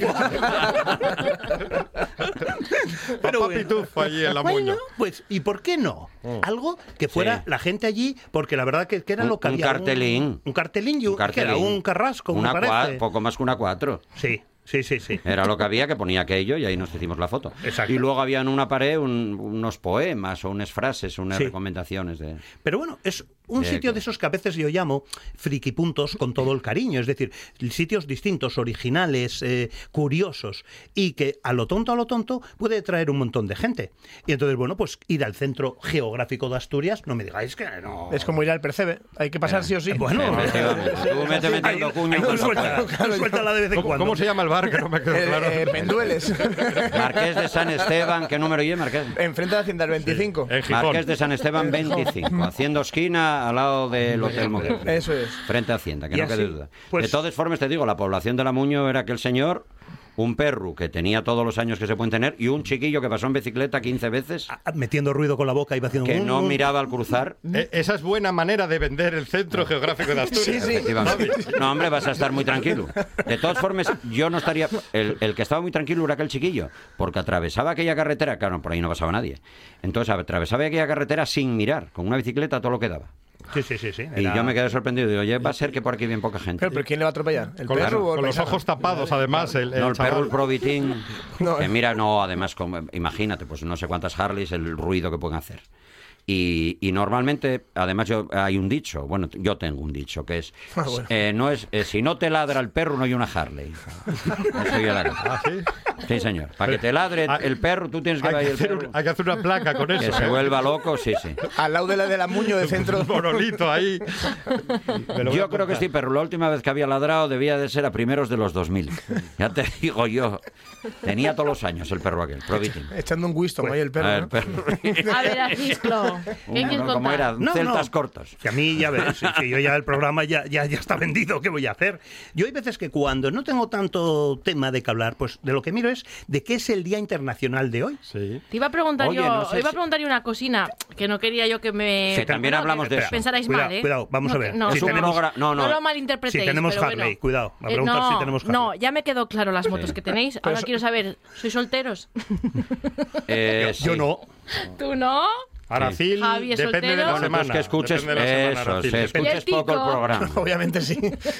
Pero Papá bueno. pitufo allí en La Muño. Bueno, pues, ¿y por qué no? Algo que fuera Sí. la gente allí, porque la verdad que era lo que Un había. cartelín. Un cartelín y que era un carrasco, me una parece. poco más que una 4. Sí. Era lo que había, que ponía aquello y ahí nos hicimos la foto. Exacto. Y luego había en una pared unos poemas o unas frases, unas Sí. recomendaciones de... Pero bueno, es un Sí, sitio claro. de esos que a veces yo llamo frikipuntos con todo el cariño, es decir, sitios distintos, originales, curiosos, y que a lo tonto puede traer un montón de gente. Y entonces, bueno, pues ir al Centro Geográfico de Asturias, no me digáis que no. Es como ir al Percebe. Hay que pasar sí o sí. Bueno, Efectivamente. Tú vete metiendo cuño con suéltala de vez en cuando. ¿Cómo se llama el bar? Que no me quedó claro. Pendueles. Marqués de San Esteban, ¿qué número lleva, Marqués? Enfrente de Hacienda, el 25. En Gijón. Marqués de San Esteban 25, haciendo esquina al lado del Hotel Moguer. Eso es. Frente a Hacienda, que Y no quede así, duda. pues- De todas formas, te digo, la población de La Muño era aquel señor, un perro que tenía todos los años que se pueden tener y un chiquillo que pasó en bicicleta 15 veces, Metiendo ruido con la boca, iba haciendo que no miraba al cruzar. Esa es buena manera de vender el Centro Geográfico de Asturias. Efectivamente. No, hombre, vas a estar muy tranquilo. De todas formas, yo no estaría... El que estaba muy tranquilo era aquel chiquillo, porque atravesaba aquella carretera, claro, por ahí no pasaba nadie. Entonces atravesaba aquella carretera sin mirar, con una bicicleta todo lo que daba. Sí. Y yo me quedé sorprendido. Digo, oye, va a ser que por aquí viene poca gente. ¿Pero quién le va a atropellar? ¿El Con, perro o el con los paisano? ojos tapados, además. No, el perro, chaval. el Provitín, No, que mira, no, además, imagínate, pues no sé cuántas Harleys, el ruido que pueden hacer. Y normalmente, además, hay un dicho, bueno, yo tengo un dicho, que es, no es si no te ladra el perro, no hay una Harley. Eso yo la ¿Ah, sí? Sí, señor. Para que te ladre el perro, tú tienes que Hay ver que, el perro. hay que hacer una placa con eso. Que se vuelva loco, sí. Al lado de la Muño de centro. Un monolito ahí. Me lo voy Yo a creo que apuntar. sí, pero la última vez que había ladrado debía de ser a primeros de los 2000. Ya te digo yo. Tenía todos los años el perro aquel, Provitín. Echando un Winston ahí el perro. A ver, ¿no? perro. A ver, Acisclo, ¿qué quieres ¿Cómo contar? era? Celtas cortos. Que a mí, ya ves, que yo ya el programa ya está vendido, ¿qué voy a hacer? Yo hay veces que cuando no tengo tanto tema de que hablar, pues de lo que miro es de qué es el Día Internacional de hoy. Sí. Te iba a preguntar Oye, no sé iba a si- preguntar yo una cosina que no quería yo que me... Sí, también no, hablamos que de eso. pensarais Cuidado, mal, ¿eh? cuidado, vamos a ver. No, Si Es un tenemos- programa... No, no lo no. malinterpretéis. Si tenemos pero Harley, bueno. cuidado, me preguntas si tenemos Harley. No, ya me quedó claro las motos que tenéis. Ahora quiero saber, ¿sois solteros? Yo Sí. no. ¿Tú no? Aracil, Javi es depende de soltero. la Bueno, semana. pues que escuches Depende de la semana, eso, Aracil, se depende. escuches poco el Tico? programa. Obviamente sí.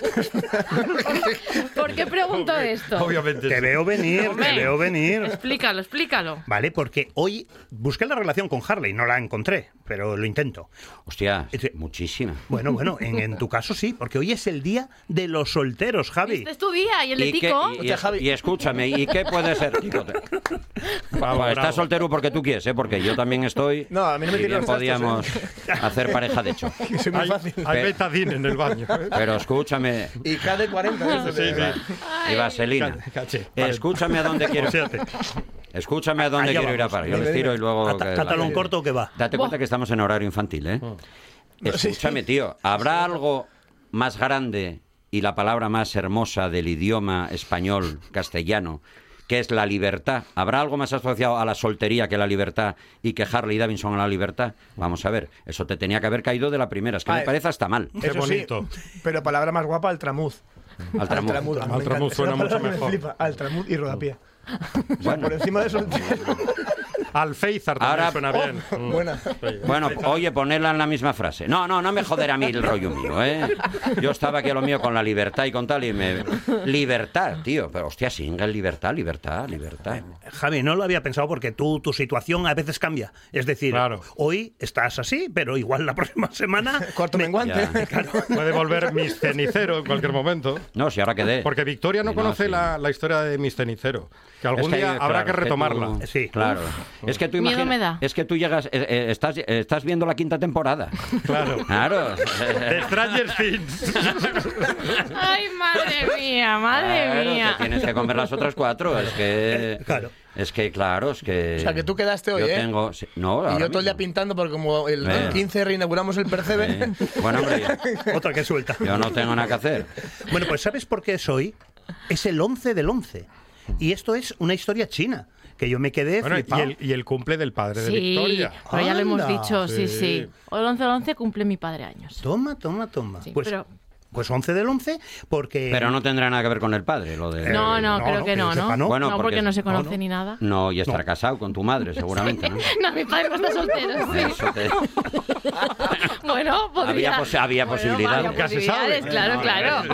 ¿Por qué pregunto esto? Obviamente. Te sí. veo venir, Hombre. te veo venir. Explícalo. Vale, porque hoy busqué la relación con Harley, no la encontré, pero lo intento. Hostia, Sí. muchísima. Bueno, en tu caso sí, porque hoy es el día de los solteros, Javi. Este es tu día y el de ¿Y, qué- Tico. y escúchame, ¿y qué puede ser, Tico? Bravo, Estás soltero porque tú quieres, ¿eh? Porque yo también estoy. No, a mí no me y tiran bien los trastos, podíamos hacer pareja, de hecho. Que soy muy Hay, fácil. hay betadine en el baño. Pero escúchame, Y KD40. Sí, sí. y vaselina. Caché. Vale. Escúchame a dónde quiero. Fíjate. Escúchame a dónde Allá quiero ir a vamos. parar. Yo les tiro y luego. Cátalón corto que va. Date cuenta que estamos en horario infantil, ¿eh? Escúchame, tío. ¿Habrá algo más grande y la palabra más hermosa del idioma español, castellano, que es la libertad? ¿Habrá algo más asociado a la soltería que la libertad y que Harley Davidson a la libertad? Vamos a ver, eso te tenía que haber caído de la primera. Es que me parece hasta mal. Qué Eso bonito. sí, pero palabra más guapa, altramuz. Altramuz. Altramuz, a mí me Altramuz encanta. suena Esa mucho palabra me mejor. flipa. Altramuz y rodapié. Bueno. Por encima de eso. Alféizar también suena bien. Buena. Bueno, oye, ponerla en la misma frase. No me joder a mí el rollo mío, ¿eh? Yo estaba aquí a lo mío con la libertad y con tal y me... Libertad, tío. Pero hostia, singa, libertad. Javi, no lo había pensado porque tu situación a veces cambia. Es decir, hoy estás así, pero igual la próxima semana... Cuarto menguante. Claro. Puede volver Miss Cenicero en cualquier momento. No, si ahora quedé. Porque Victoria no conoce la historia de Miss Cenicero. Que algún día habrá que retomarla. Sí, claro. Es que tú imaginas, es que tú llegas, estás viendo la 5ª temporada. Claro. De Stranger Things. Ay, madre mía. Te tienes que comer las otras 4. Es que... Claro. Es que, claro, es que... O sea, que tú quedaste hoy, yo tengo... No, y yo todo el día pintando porque como el 15 reinauguramos el Percebe... Bueno, hombre... Otra que suelta. Yo no tengo nada que hacer. Bueno, pues ¿sabes por qué es hoy? Es el 11 del 11. Y esto es una historia china, que yo me quedé flipado. Y el cumple del padre de Victoria. Pero ya lo hemos dicho, sí. Hoy el 11 del 11 cumple mi padre años. Toma. Sí, Pues 11 del 11, porque... Pero no tendrá nada que ver con el padre, lo de... No, creo que no. Bueno, no, porque no se conoce ni nada. No, y estará casado con tu madre, seguramente, ¿no? No, mi padre no está soltero, sí. Bueno, podría... Había posibilidad. Había posibilidades, claro.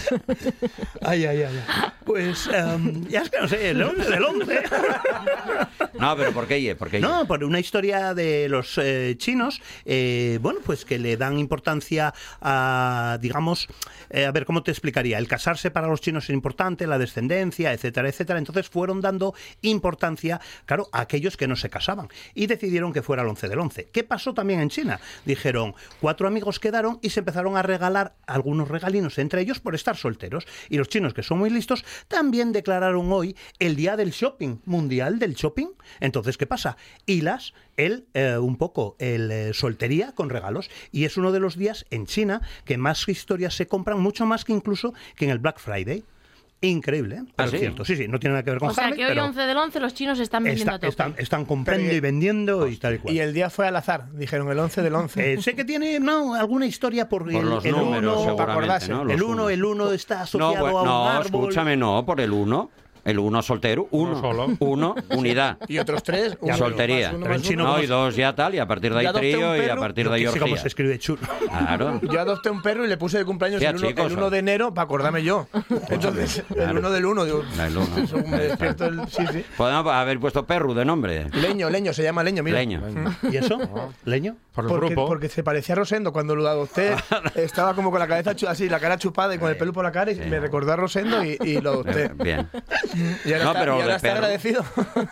Ay. Pues, ya es que no sé, el 11 del 11. No, pero ¿por qué? No, por una historia de los chinos, bueno, pues que le dan importancia a, digamos, a ver, ¿cómo te explicaría? El casarse para los chinos es importante, la descendencia, etcétera. Entonces fueron dando importancia, claro, a aquellos que no se casaban. Y decidieron que fuera el 11 del 11. ¿Qué pasó también en China? Dijeron, 4 amigos quedaron y se empezaron a regalar algunos regalinos entre ellos por estar solteros. Y los chinos, que son muy listos, también declararon hoy el día del shopping, mundial del shopping. Entonces, ¿qué pasa? Hilas un poco el soltería con regalos, y es uno de los días en China que más historias se compran, mucho más que incluso que en el Black Friday. Increíble, ¿eh? Pero es cierto, sí, no tiene nada que ver con Harley. O sea, que hoy 11 del 11 los chinos están vendiendo a tope. Están comprando y vendiendo y tal y cual. Y el día fue al azar, dijeron el 11 del 11. Sé que tiene alguna historia por los el números, 1, seguramente, ¿no? El 1 está asociado a un árbol. Escúchame, por el 1. El 1 soltero, 1, unidad. Y otros 3, soltería. Y 2 ya tal, y a partir de ahí trío, y a partir de ahí orgía. ¿Cómo se escribe chulo? Claro. Yo adopté un perro y le puse de cumpleaños el 1 de enero para acordarme yo. Entonces, el 1 del 1. Digo, me despierto sí. Podemos haber puesto perro de nombre. Leño, se llama Leño, mira. Leño. ¿Y eso? ¿Leño? Porque se parecía a Rosendo cuando lo adopté. Estaba como con la cabeza así, la cara chupada y con el pelo por la cara, y me recordó a Rosendo y lo adopté. Bien. Y ahora está agradecido.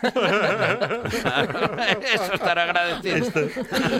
Eso, estar agradecido.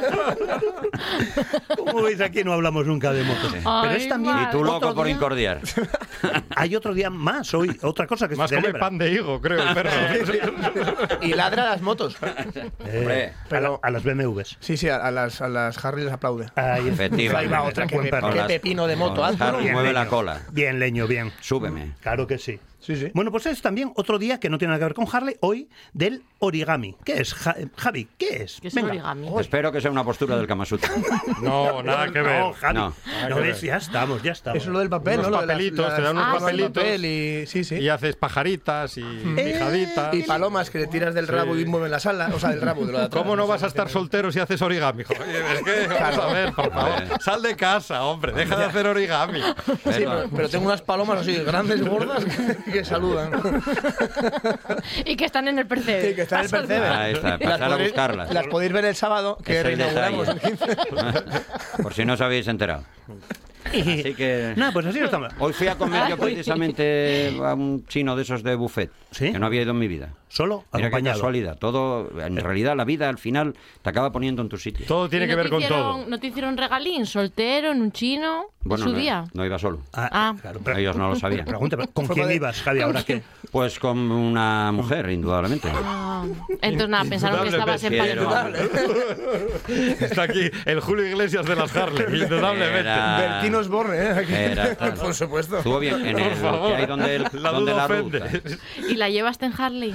Como veis, aquí no hablamos nunca de motos. Pero es también... Y tú loco por incordiar. Hay otro día más hoy, otra cosa que más se celebra. Más come pan de higo, creo, el perro. Y ladra a las motos. Pero a las BMWs. Sí, a las Harley les aplaude. Efectivamente. Ahí va otra, qué pepino de moto. Mueve la cola. Bien, Leño, bien. Súbeme. Claro que sí. Sí. Bueno, pues es también otro día que no tiene nada que ver con Harley, hoy del origami. ¿Qué es, Javi? ¿Qué es? ¿Qué es origami? Espero que sea una postura del Kama Sutra. No, nada que ver. No, Javi. No ves, ya estamos. Eso es lo del papel, unos papelitos, te dan unos papelitos y haces pajaritas y pijaditas. Y palomas que le tiras del rabo y mueven la sala, o sea, del rabo de lo de atrás. ¿Cómo no vas a estar soltero si haces origami? Es que, vamos a ver, por favor. Sal de casa, hombre, deja de hacer origami. Sí, pero tengo unas palomas así grandes, gordas, que saludan. Y que están en el Percebe. Sí, que están en el Percebe. Ahí está, pasar a buscarlas. Las podéis ver el sábado, que reinauguramos el 15. Por si no os habéis enterado. Así que... No, pues así estamos. Hoy fui a comer yo precisamente a un chino de esos de buffet, ¿sí? Que no había ido en mi vida. ¿Solo? Mira qué Acompañado. casualidad. Todo, en realidad, la vida al final te acaba poniendo en tu sitio. Todo tiene que ver con todo. ¿No te hicieron regalín? ¿Soltero, en un chino? Bueno, ¿Su día? No iba solo. Claro, pero ellos no lo sabían. Pregunta, ¿con quién ibas, Javi? ¿Ahora qué? Pues con una mujer, indudablemente. Entonces nada, pensaron que estabas en Indudable. Está aquí el Julio Iglesias de las Harley, indudablemente. Bertino Osborne, por supuesto. Estuvo bien. En el, por favor. Que hay donde la duda ofende. ¿Y la llevaste en Harley?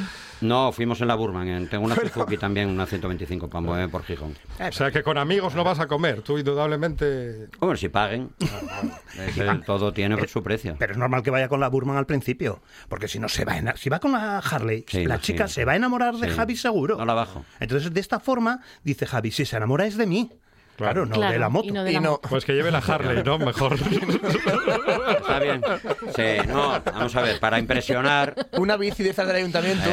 No, fuimos en la Burman. Tengo una Suzuki también, una 125 para mover por Gijón. O sea que con amigos no vas a comer, tú indudablemente... Hombre, si paguen. Todo tiene su precio. Pero es normal que vaya con la Burman al principio, porque si no si va con la Harley, la chica se va a enamorar de Javi seguro. No la bajo. Entonces, de esta forma, dice Javi, si se enamora es de mí. Claro, no de la moto. Pues que lleve la Harley, ¿no? Mejor. Está bien. Sí, no, vamos a ver, para impresionar... Una bici de esas del ayuntamiento.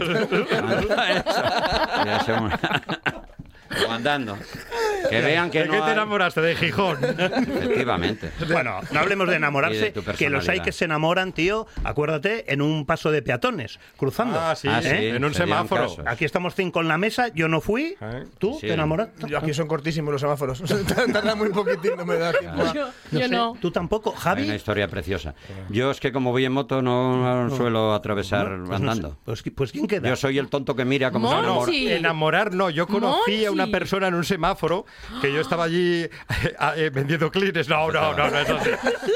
O andando. Que vean que ¿De qué te enamoraste? De Gijón. Efectivamente. Bueno, no hablemos de enamorarse, que los hay que se enamoran, tío, acuérdate, en un paso de peatones, cruzando. Sí, en un semáforo. Aquí estamos 5 en la mesa, yo no fui, ¿tú te enamoraste? Yo aquí son cortísimos los semáforos, tarda muy poquitín, no me da tiempo. Yo no. ¿Tú tampoco, Javi? Hay una historia preciosa. Yo es que como voy en moto no suelo atravesar andando. Pues ¿quién queda? Yo soy el tonto que mira como se enamora. Enamorar no, yo conocí a una persona en un semáforo que yo estaba allí vendiendo clines. No, eso sí.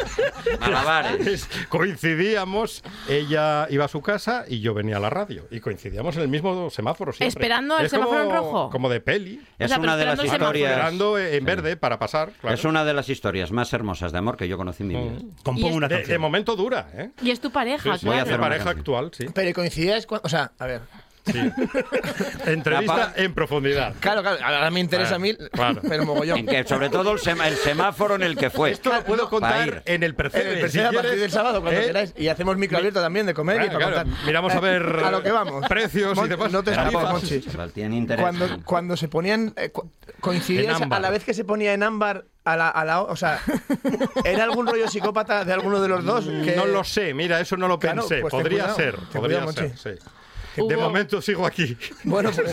Malabares. Coincidíamos, ella iba a su casa y yo venía a la radio. Y coincidíamos en el mismo semáforo siempre. ¿Esperando el semáforo en rojo? Como de peli. Es una de las historias... Esperando en verde para pasar. Claro. Es una de las historias más hermosas de amor que yo conocí en mi vida. Compongo una canción. De momento dura, ¿eh? Y es tu pareja, Voy a hacer pareja actual, sí. Pero coincidíais o sea, a ver... Sí. Entrevista en profundidad. Claro, ahora me interesa a mí, pero mogollón. En que, sobre todo el semáforo en el que fue. Esto lo puedo contar en el Percebe. En el Percebe a partir del sábado, cuando queráis. Y hacemos micro abierto también de comer y para contar. Miramos a ver a lo que vamos. Precios y demás. No te explico, Monchi. Cuando se ponían... coincidíais a la vez que se ponía en ámbar o sea, ¿era algún rollo psicópata de alguno de los dos? No lo sé, mira, eso no lo pensé. Pues podría ser, sí. De momento sigo aquí. Bueno, pues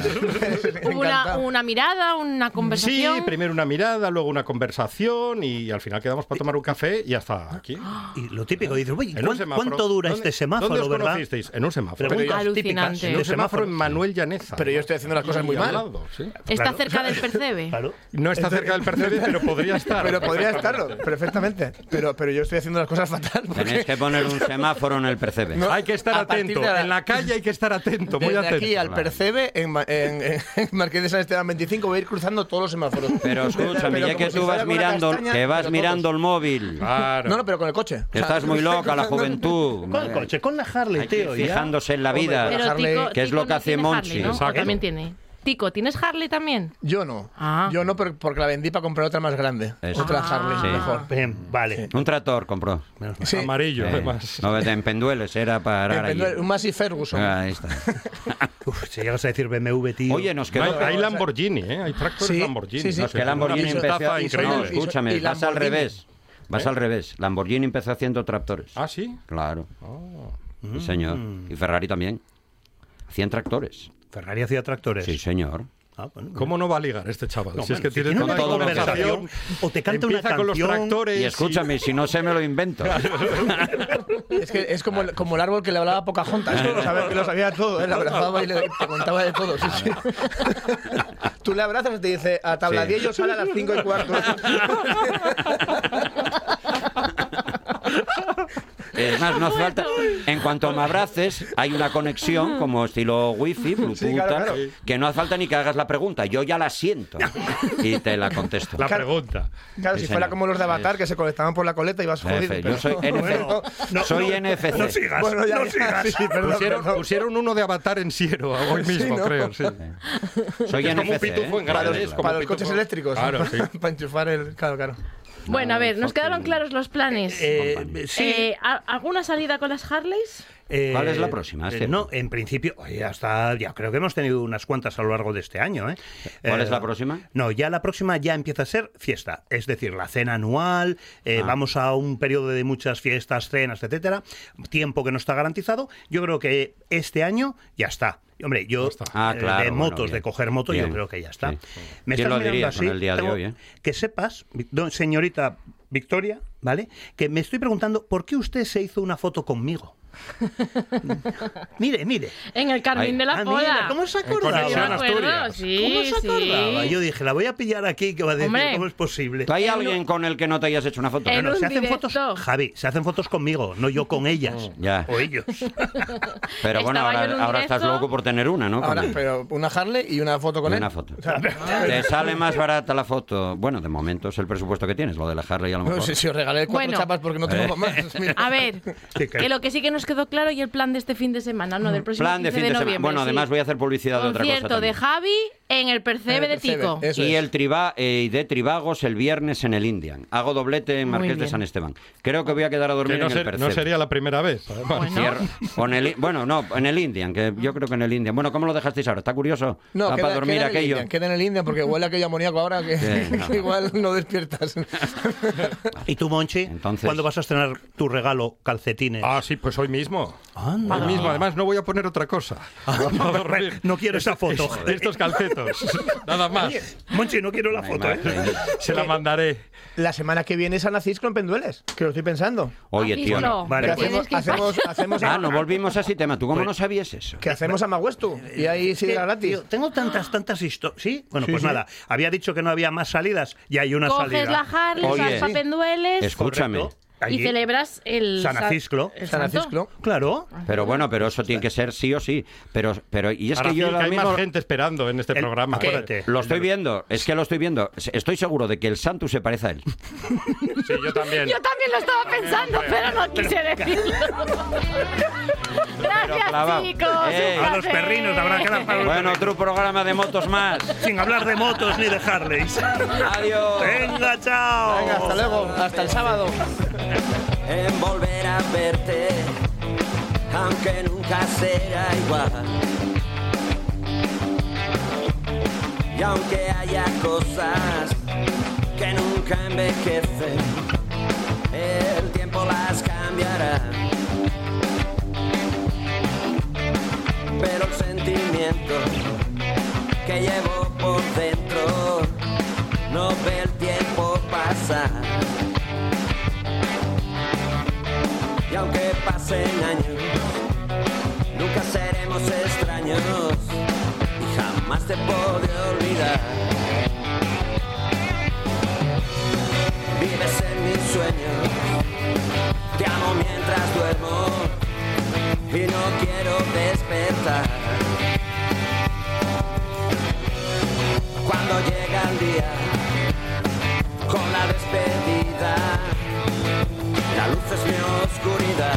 ¿Hubo una mirada, una conversación? Sí, primero una mirada, luego una conversación y al final quedamos para tomar un café y hasta aquí. Y lo típico, dices, oye, ¿cuánto dura este semáforo, ¿Dónde os verdad? conocisteis? En un semáforo. Alucinante. En un semáforo en Manuel Llaneza. Pero yo estoy haciendo las cosas muy mal. ¿Está cerca del Percebe? Claro. No está cerca del Percebe, pero podría estar. Pero podría estarlo, perfectamente. Pero yo estoy haciendo las cosas fatal. Tenéis que poner un semáforo en el Percebe. Hay que estar atento. En la calle hay que estar atento. Muy atento. Aquí al Percebe, en Marqués de San Esteban 25, voy a ir cruzando todos los semáforos. Pero escúchame, ya que tú vas mirando el móvil. Claro. No, pero con el coche. Que estás muy loca, la juventud. Con el coche, con la Harley, tío. Fijándose en la vida. Que es lo que hace Monchi. También tiene. Tico, ¿tienes Harley también? Yo no. Yo no, porque la vendí para comprar otra más grande. Otra Harley, mejor. Vale. Un tractor compró. Sí. Amarillo, además. No, en Pendueles era para allí. Un Massey Ferguson. Ahí está. Si llegas a decir BMW, tío. Oye, nos quedó... Hay Lamborghini, ¿eh? Hay tractores Lamborghini. Sí. No, que Lamborghini empezó... increíble. Escúchame, vas al revés. Vas al revés. Lamborghini empezó haciendo tractores. ¿Ah, sí? Claro. Sí, señor. Y Ferrari también. Hacían tractores. ¿Ferrari hacía tractores? Sí, señor. ¿Cómo no va a ligar este chaval? No, si es que si tiene una toda la conversación o te canta una canción con los tractores y escúchame, si no sé me lo invento. Es que es como el árbol que le hablaba a Pocahontas, que lo sabía todo, le abrazaba y te contaba de todo. Sí. Tú le abrazas y te dice, a Tabladillo sale a las 5:15. Es más, no hace falta. En cuanto me abraces, hay una conexión como estilo wifi, Bluetooth, claro. que no hace falta ni que hagas la pregunta. Yo ya la siento y te la contesto. La pregunta. Claro, si fuera como los de Avatar que se conectaban por la coleta y ibas jodido. Yo soy NFC. Soy NFC. No sigas. Bueno, ya, no sigas. Sí, perdón. Pusieron uno de Avatar en Siero hoy mismo, creo. Sí. Soy NFC. Como un pitufo en grande. Para los coches eléctricos. Claro, sí. Para enchufar el... Claro. Bueno, a ver, ¿nos quedaron claros los planes? Sí. ¿Alguna salida con las Harleys? ¿Cuál es la próxima? No, en principio, ya creo que hemos tenido unas cuantas a lo largo de este año. ¿Cuál es la próxima? No, ya la próxima ya empieza a ser fiesta, es decir, la cena anual, vamos a un periodo de muchas fiestas, cenas, etcétera, tiempo que no está garantizado. Yo creo que este año ya está. Hombre, yo de motos, de coger moto, bien. Yo creo que ya está. Sí. Me ¿Quién lo diría así, con el día de hoy? Que sepas, señorita Victoria, ¿vale? Que me estoy preguntando, ¿por qué usted se hizo una foto conmigo? Mire. En el Carmín de la Poda. Mira, ¿cómo se acordaba? Yo me acuerdo, sí, ¿Cómo se acordaba? Yo dije, la voy a pillar aquí, que va a decir, Hombre. ¿cómo es posible? ¿Hay alguien con el que no te hayas hecho una foto? Bueno, se hacen fotos, Javi, se hacen fotos conmigo, no yo con ellas. Ya. O ellos. Pero bueno, ahora estás loco por tener una, ¿no? Ahora, pero una Harley y una foto con él. Una foto. Te sale más barata la foto. Bueno, de momento es el presupuesto que tienes, lo de la Harley a lo mejor. No sé si os regalé 4 chapas porque no tengo más. A ver, que lo que sí que nos quedó claro y el plan de este fin de semana, ¿no? Del próximo plan de 15 fin de noviembre. semana. Bueno, además voy a hacer publicidad de otra cosa Concierto de también. Javi en el Percebe de Tico. Y el de Tribagos el viernes en el Indian. Hago doblete en Muy Marqués de bien. San Esteban. Creo que voy a quedar a dormir Que no, en el Percebe. no sería la primera vez. Bueno, no, en el Indian, que yo creo que en el Indian. Bueno, ¿cómo lo dejasteis ahora? ¿Está curioso? No, ¿Está para dormir aquello? Queda en el Indian porque huele aquello amoníaco ahora que, Sí, no. que igual no despiertas. ¿Y tú, Monchi? Entonces... ¿Cuándo vas a estrenar tu regalo, calcetines? Ah, sí, pues hoy mismo. Anda. Hoy mismo. Además, no voy a poner otra cosa. No quiero esa foto. Estos calcetos. Nada más. Oye, Monchi, no quiero la foto, ¿eh? Se la mandaré. La semana que viene es San Francisco en Pendueles, que lo estoy pensando. Oye, tío. No. Vale, Que hacemos No volvimos a ese tema. ¿Tú cómo no sabías eso? que hacemos a Maguestu y ahí sí era gratis. Tío, tengo tantas historias. ¿Sí? Bueno, Sí, pues sí. nada. Había dicho que no había más salidas y hay una Coges salida. la Harley, Oye. vas a Pendueles Escúchame. Correcto. y Allí. celebras el San Acisclo. el San santo. Francisco. Claro. Pero eso tiene que ser sí o sí. Pero y es Ahora que yo sí, ahora hay mismo más gente esperando en este programa. Acuérdate. lo estoy viendo. Es que lo estoy viendo. Estoy seguro de que el Santu se parece a él. Sí, yo también. Yo también lo estaba pensando, pero no quise decirlo. Gracias, clavado. chicos. A los perrinos habrá que dar para los Bueno, perrinos. otro programa de motos más. Sin hablar de motos ni de Harleys. Adiós. Venga, chao. Venga, hasta luego, hasta el sábado. En volver a verte, aunque nunca será igual. Y aunque haya cosas que nunca envejecen, el tiempo las cambiará. Pero el sentimiento que llevo por dentro no ve el tiempo pasar. Y aunque pasen años, nunca seremos extraños y jamás te podré olvidar. Vives en mis sueños, te amo mientras duermo y no quiero despertar. Cuando llega el día, con la despedida, la luz es mi oscuridad.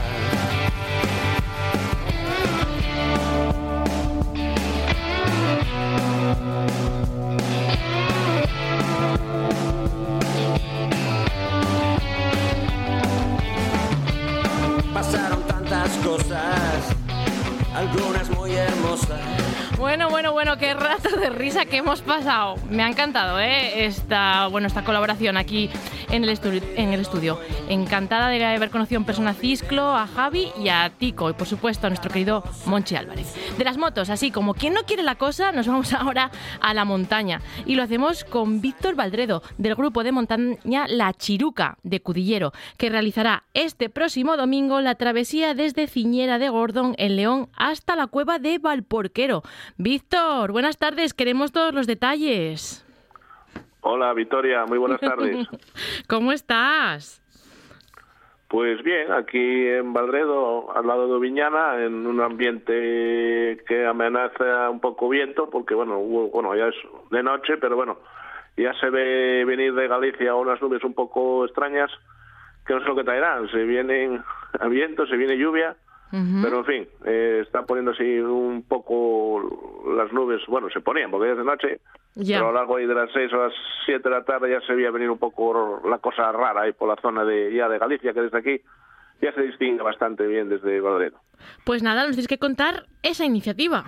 Pasaron tantas cosas, algunas muy hermosas. Bueno, qué rato de risa que hemos pasado. Me ha encantado, esta colaboración aquí en el estudio. Encantada de haber conocido en persona a Cisclo, a Javi y a Tico, y por supuesto a nuestro querido Monchi Álvarez. De las motos, así como quien no quiere la cosa, nos vamos ahora a la montaña. Y lo hacemos con Víctor Valdredo, del grupo de montaña La Chiruca, de Cudillero, que realizará este próximo domingo la travesía desde Ciñera de Gordón, en León, hasta la cueva de Valporquero. Víctor, buenas tardes, queremos todos los detalles. Hola, Victoria, muy buenas tardes. ¿Cómo estás? Pues bien, aquí en Valredo, al lado de Oviñana, en un ambiente que amenaza un poco viento, porque bueno, ya es de noche, pero bueno, ya se ve venir de Galicia unas nubes un poco extrañas, que no sé lo que traerán, se vienen a viento, se viene lluvia, pero en fin, está poniendo así un poco las nubes, bueno, se ponían, porque ya es de noche, ya. Pero a lo largo ahí de las 6 o las 7 de la tarde ya se veía venir un poco la cosa rara ahí por la zona de Galicia, que desde aquí ya se distingue bastante bien desde Valladolid. Pues nada, nos tienes que contar esa iniciativa.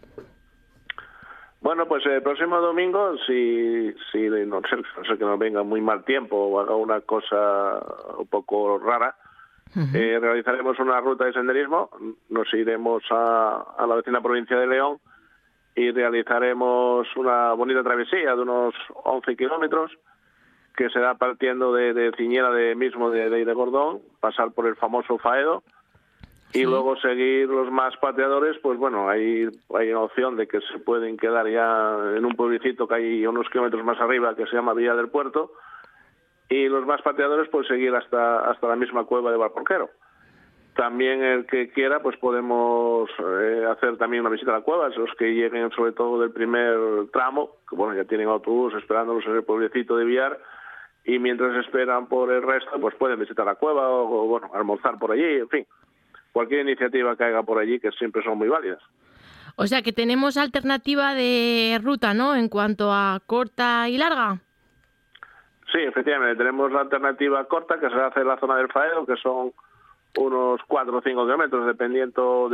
Bueno, pues el próximo domingo, si no sé que nos venga muy mal tiempo o haga una cosa un poco rara, realizaremos una ruta de senderismo, nos iremos a la vecina provincia de León y realizaremos una bonita travesía de unos 11 kilómetros que será partiendo de Ciñera de Gordón, pasar por el famoso Faedo Y luego seguir los más pateadores, pues bueno, hay una opción de que se pueden quedar ya en un pueblecito que hay unos kilómetros más arriba que se llama Villa del Puerto, y los más pateadores pues seguir hasta la misma cueva de Valporquero. También el que quiera pues podemos hacer también una visita a la cueva, los que lleguen sobre todo del primer tramo, que bueno, ya tienen autobús esperándolos en el pueblecito de Villar, y mientras esperan por el resto pues pueden visitar la cueva o bueno, almorzar por allí, en fin. Cualquier iniciativa que haga por allí, que siempre son muy válidas. O sea que tenemos alternativa de ruta, ¿no? En cuanto a corta y larga. Sí, efectivamente, tenemos la alternativa corta que se hace en la zona del Faedo, que son unos 4 o 5 kilómetros, dependiendo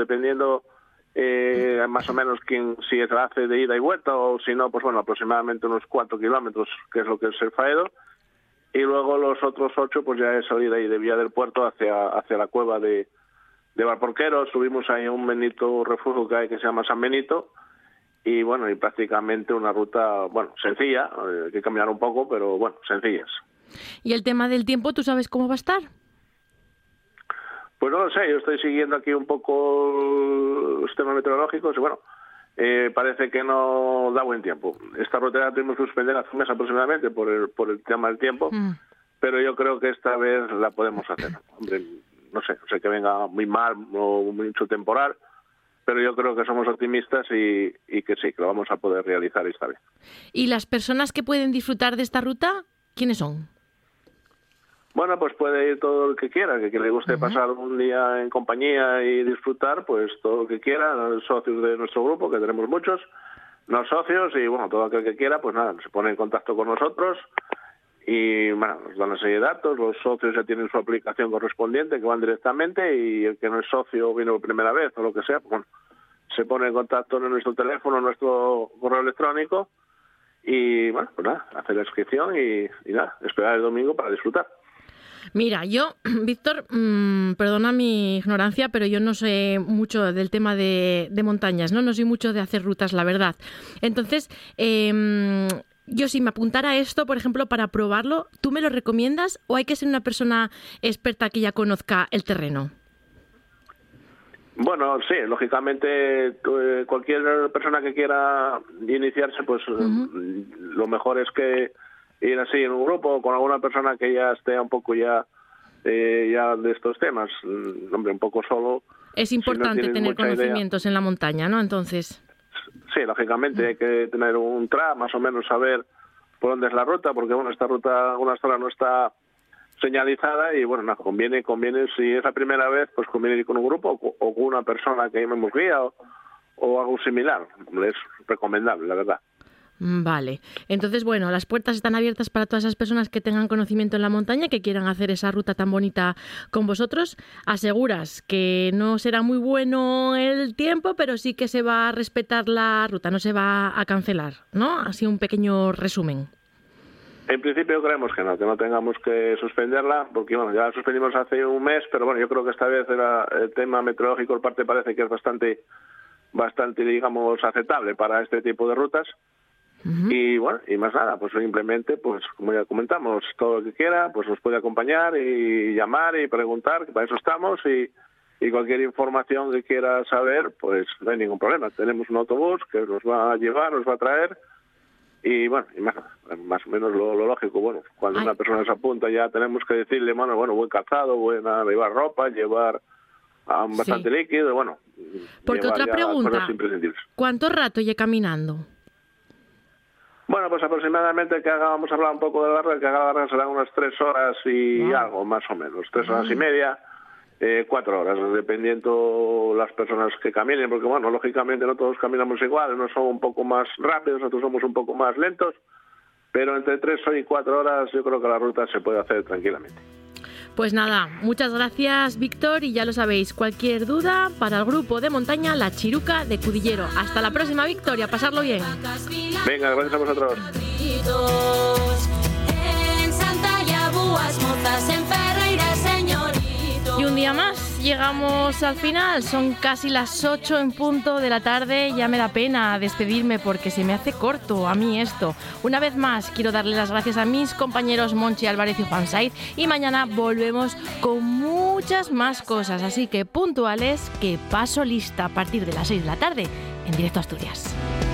más o menos si se hace de ida y vuelta, o si no, pues bueno, aproximadamente unos 4 kilómetros, que es lo que es el Faedo. Y luego los otros 8, pues ya es salir ahí de Villa del Puerto hacia la cueva de Valporquero. Subimos ahí un bendito refugio que hay que se llama San Benito, y bueno, y prácticamente una ruta, bueno, sencilla, hay que caminar un poco, pero bueno, sencillas. ¿Y el tema del tiempo, tú sabes cómo va a estar? Pues no lo sé, yo estoy siguiendo aquí un poco los temas meteorológicos y bueno, parece que no da buen tiempo. Esta ruta la tuvimos que suspender hace un mes aproximadamente por el tema del tiempo, pero yo creo que esta vez la podemos hacer. Hombre, no sé que venga muy mal o mucho temporal, pero yo creo que somos optimistas y que sí, que lo vamos a poder realizar esta vez. ¿Y las personas que pueden disfrutar de esta ruta, quiénes son? Bueno, pues puede ir todo el que quiera, que le guste pasar un día en compañía y disfrutar, pues todo el que quiera, los socios de nuestro grupo, que tenemos muchos, los socios, y bueno, todo aquel que quiera, pues nada, se pone en contacto con nosotros. Y bueno, nos dan una serie de datos, los socios ya tienen su aplicación correspondiente que van directamente, y el que no es socio o viene por primera vez o lo que sea, pues bueno, se pone en contacto en nuestro teléfono, en nuestro correo electrónico, y bueno, pues nada, hacer la inscripción y nada, esperar el domingo para disfrutar. Mira, yo, Víctor, perdona mi ignorancia, pero yo no sé mucho del tema de montañas, ¿no? No soy mucho de hacer rutas, la verdad. Entonces, yo si me apuntara a esto, por ejemplo, para probarlo, ¿tú me lo recomiendas o hay que ser una persona experta que ya conozca el terreno? Bueno, sí, lógicamente cualquier persona que quiera iniciarse, pues lo mejor es que ir así en un grupo con alguna persona que ya esté un poco ya de estos temas. Hombre, un poco solo. Es importante si no tener conocimientos en la montaña, ¿no? Entonces. Sí, lógicamente hay que tener un TRA, más o menos saber por dónde es la ruta, porque bueno, esta ruta algunas zonas no está señalizada y bueno, conviene, si es la primera vez, pues conviene ir con un grupo o con una persona que me guía o algo similar. Es recomendable, la verdad. Vale, entonces bueno, las puertas están abiertas para todas esas personas que tengan conocimiento en la montaña, que quieran hacer esa ruta tan bonita con vosotros. Aseguras que no será muy bueno el tiempo, pero sí que se va a respetar la ruta, no se va a cancelar, ¿no? Así un pequeño resumen. En principio creemos que no tengamos que suspenderla, porque bueno, ya la suspendimos hace un mes, pero bueno, yo creo que esta vez el tema meteorológico en parte parece que es bastante digamos aceptable para este tipo de rutas. Y bueno, y más nada, pues simplemente, pues como ya comentamos, todo el que quiera, pues nos puede acompañar y llamar y preguntar, que para eso estamos, y cualquier información que quiera saber, pues no hay ningún problema. Tenemos un autobús que nos va a llevar, nos va a traer, y bueno, y más o menos lo lógico, bueno, cuando una persona se apunta ya tenemos que decirle, bueno, buen calzado, llevar ropa, llevar bastante líquido, bueno. Porque otra pregunta, ¿cuánto rato ya caminando? Bueno, pues aproximadamente vamos a hablar un poco de la larga, que haga la larga serán unas 3 horas y algo, más o menos, 3 horas y media, 4 horas, dependiendo las personas que caminen, porque bueno, lógicamente no todos caminamos igual, unos son un poco más rápidos, otros somos un poco más lentos, pero entre 3 y 4 horas yo creo que la ruta se puede hacer tranquilamente. Pues nada, muchas gracias, Víctor, y ya lo sabéis, cualquier duda para el grupo de montaña La Chiruca de Cudillero. Hasta la próxima, Víctor, y a pasarlo bien. Venga, gracias a vosotros. Y un día más llegamos al final. Son casi las 8 en punto de la tarde. Ya me da pena despedirme porque se me hace corto a mí esto. Una vez más, quiero darle las gracias a mis compañeros Monchi Álvarez y Juan Saiz. Y mañana volvemos con muchas más cosas. Así que puntuales, que paso lista a partir de las 6 de la tarde en Directo a Asturias.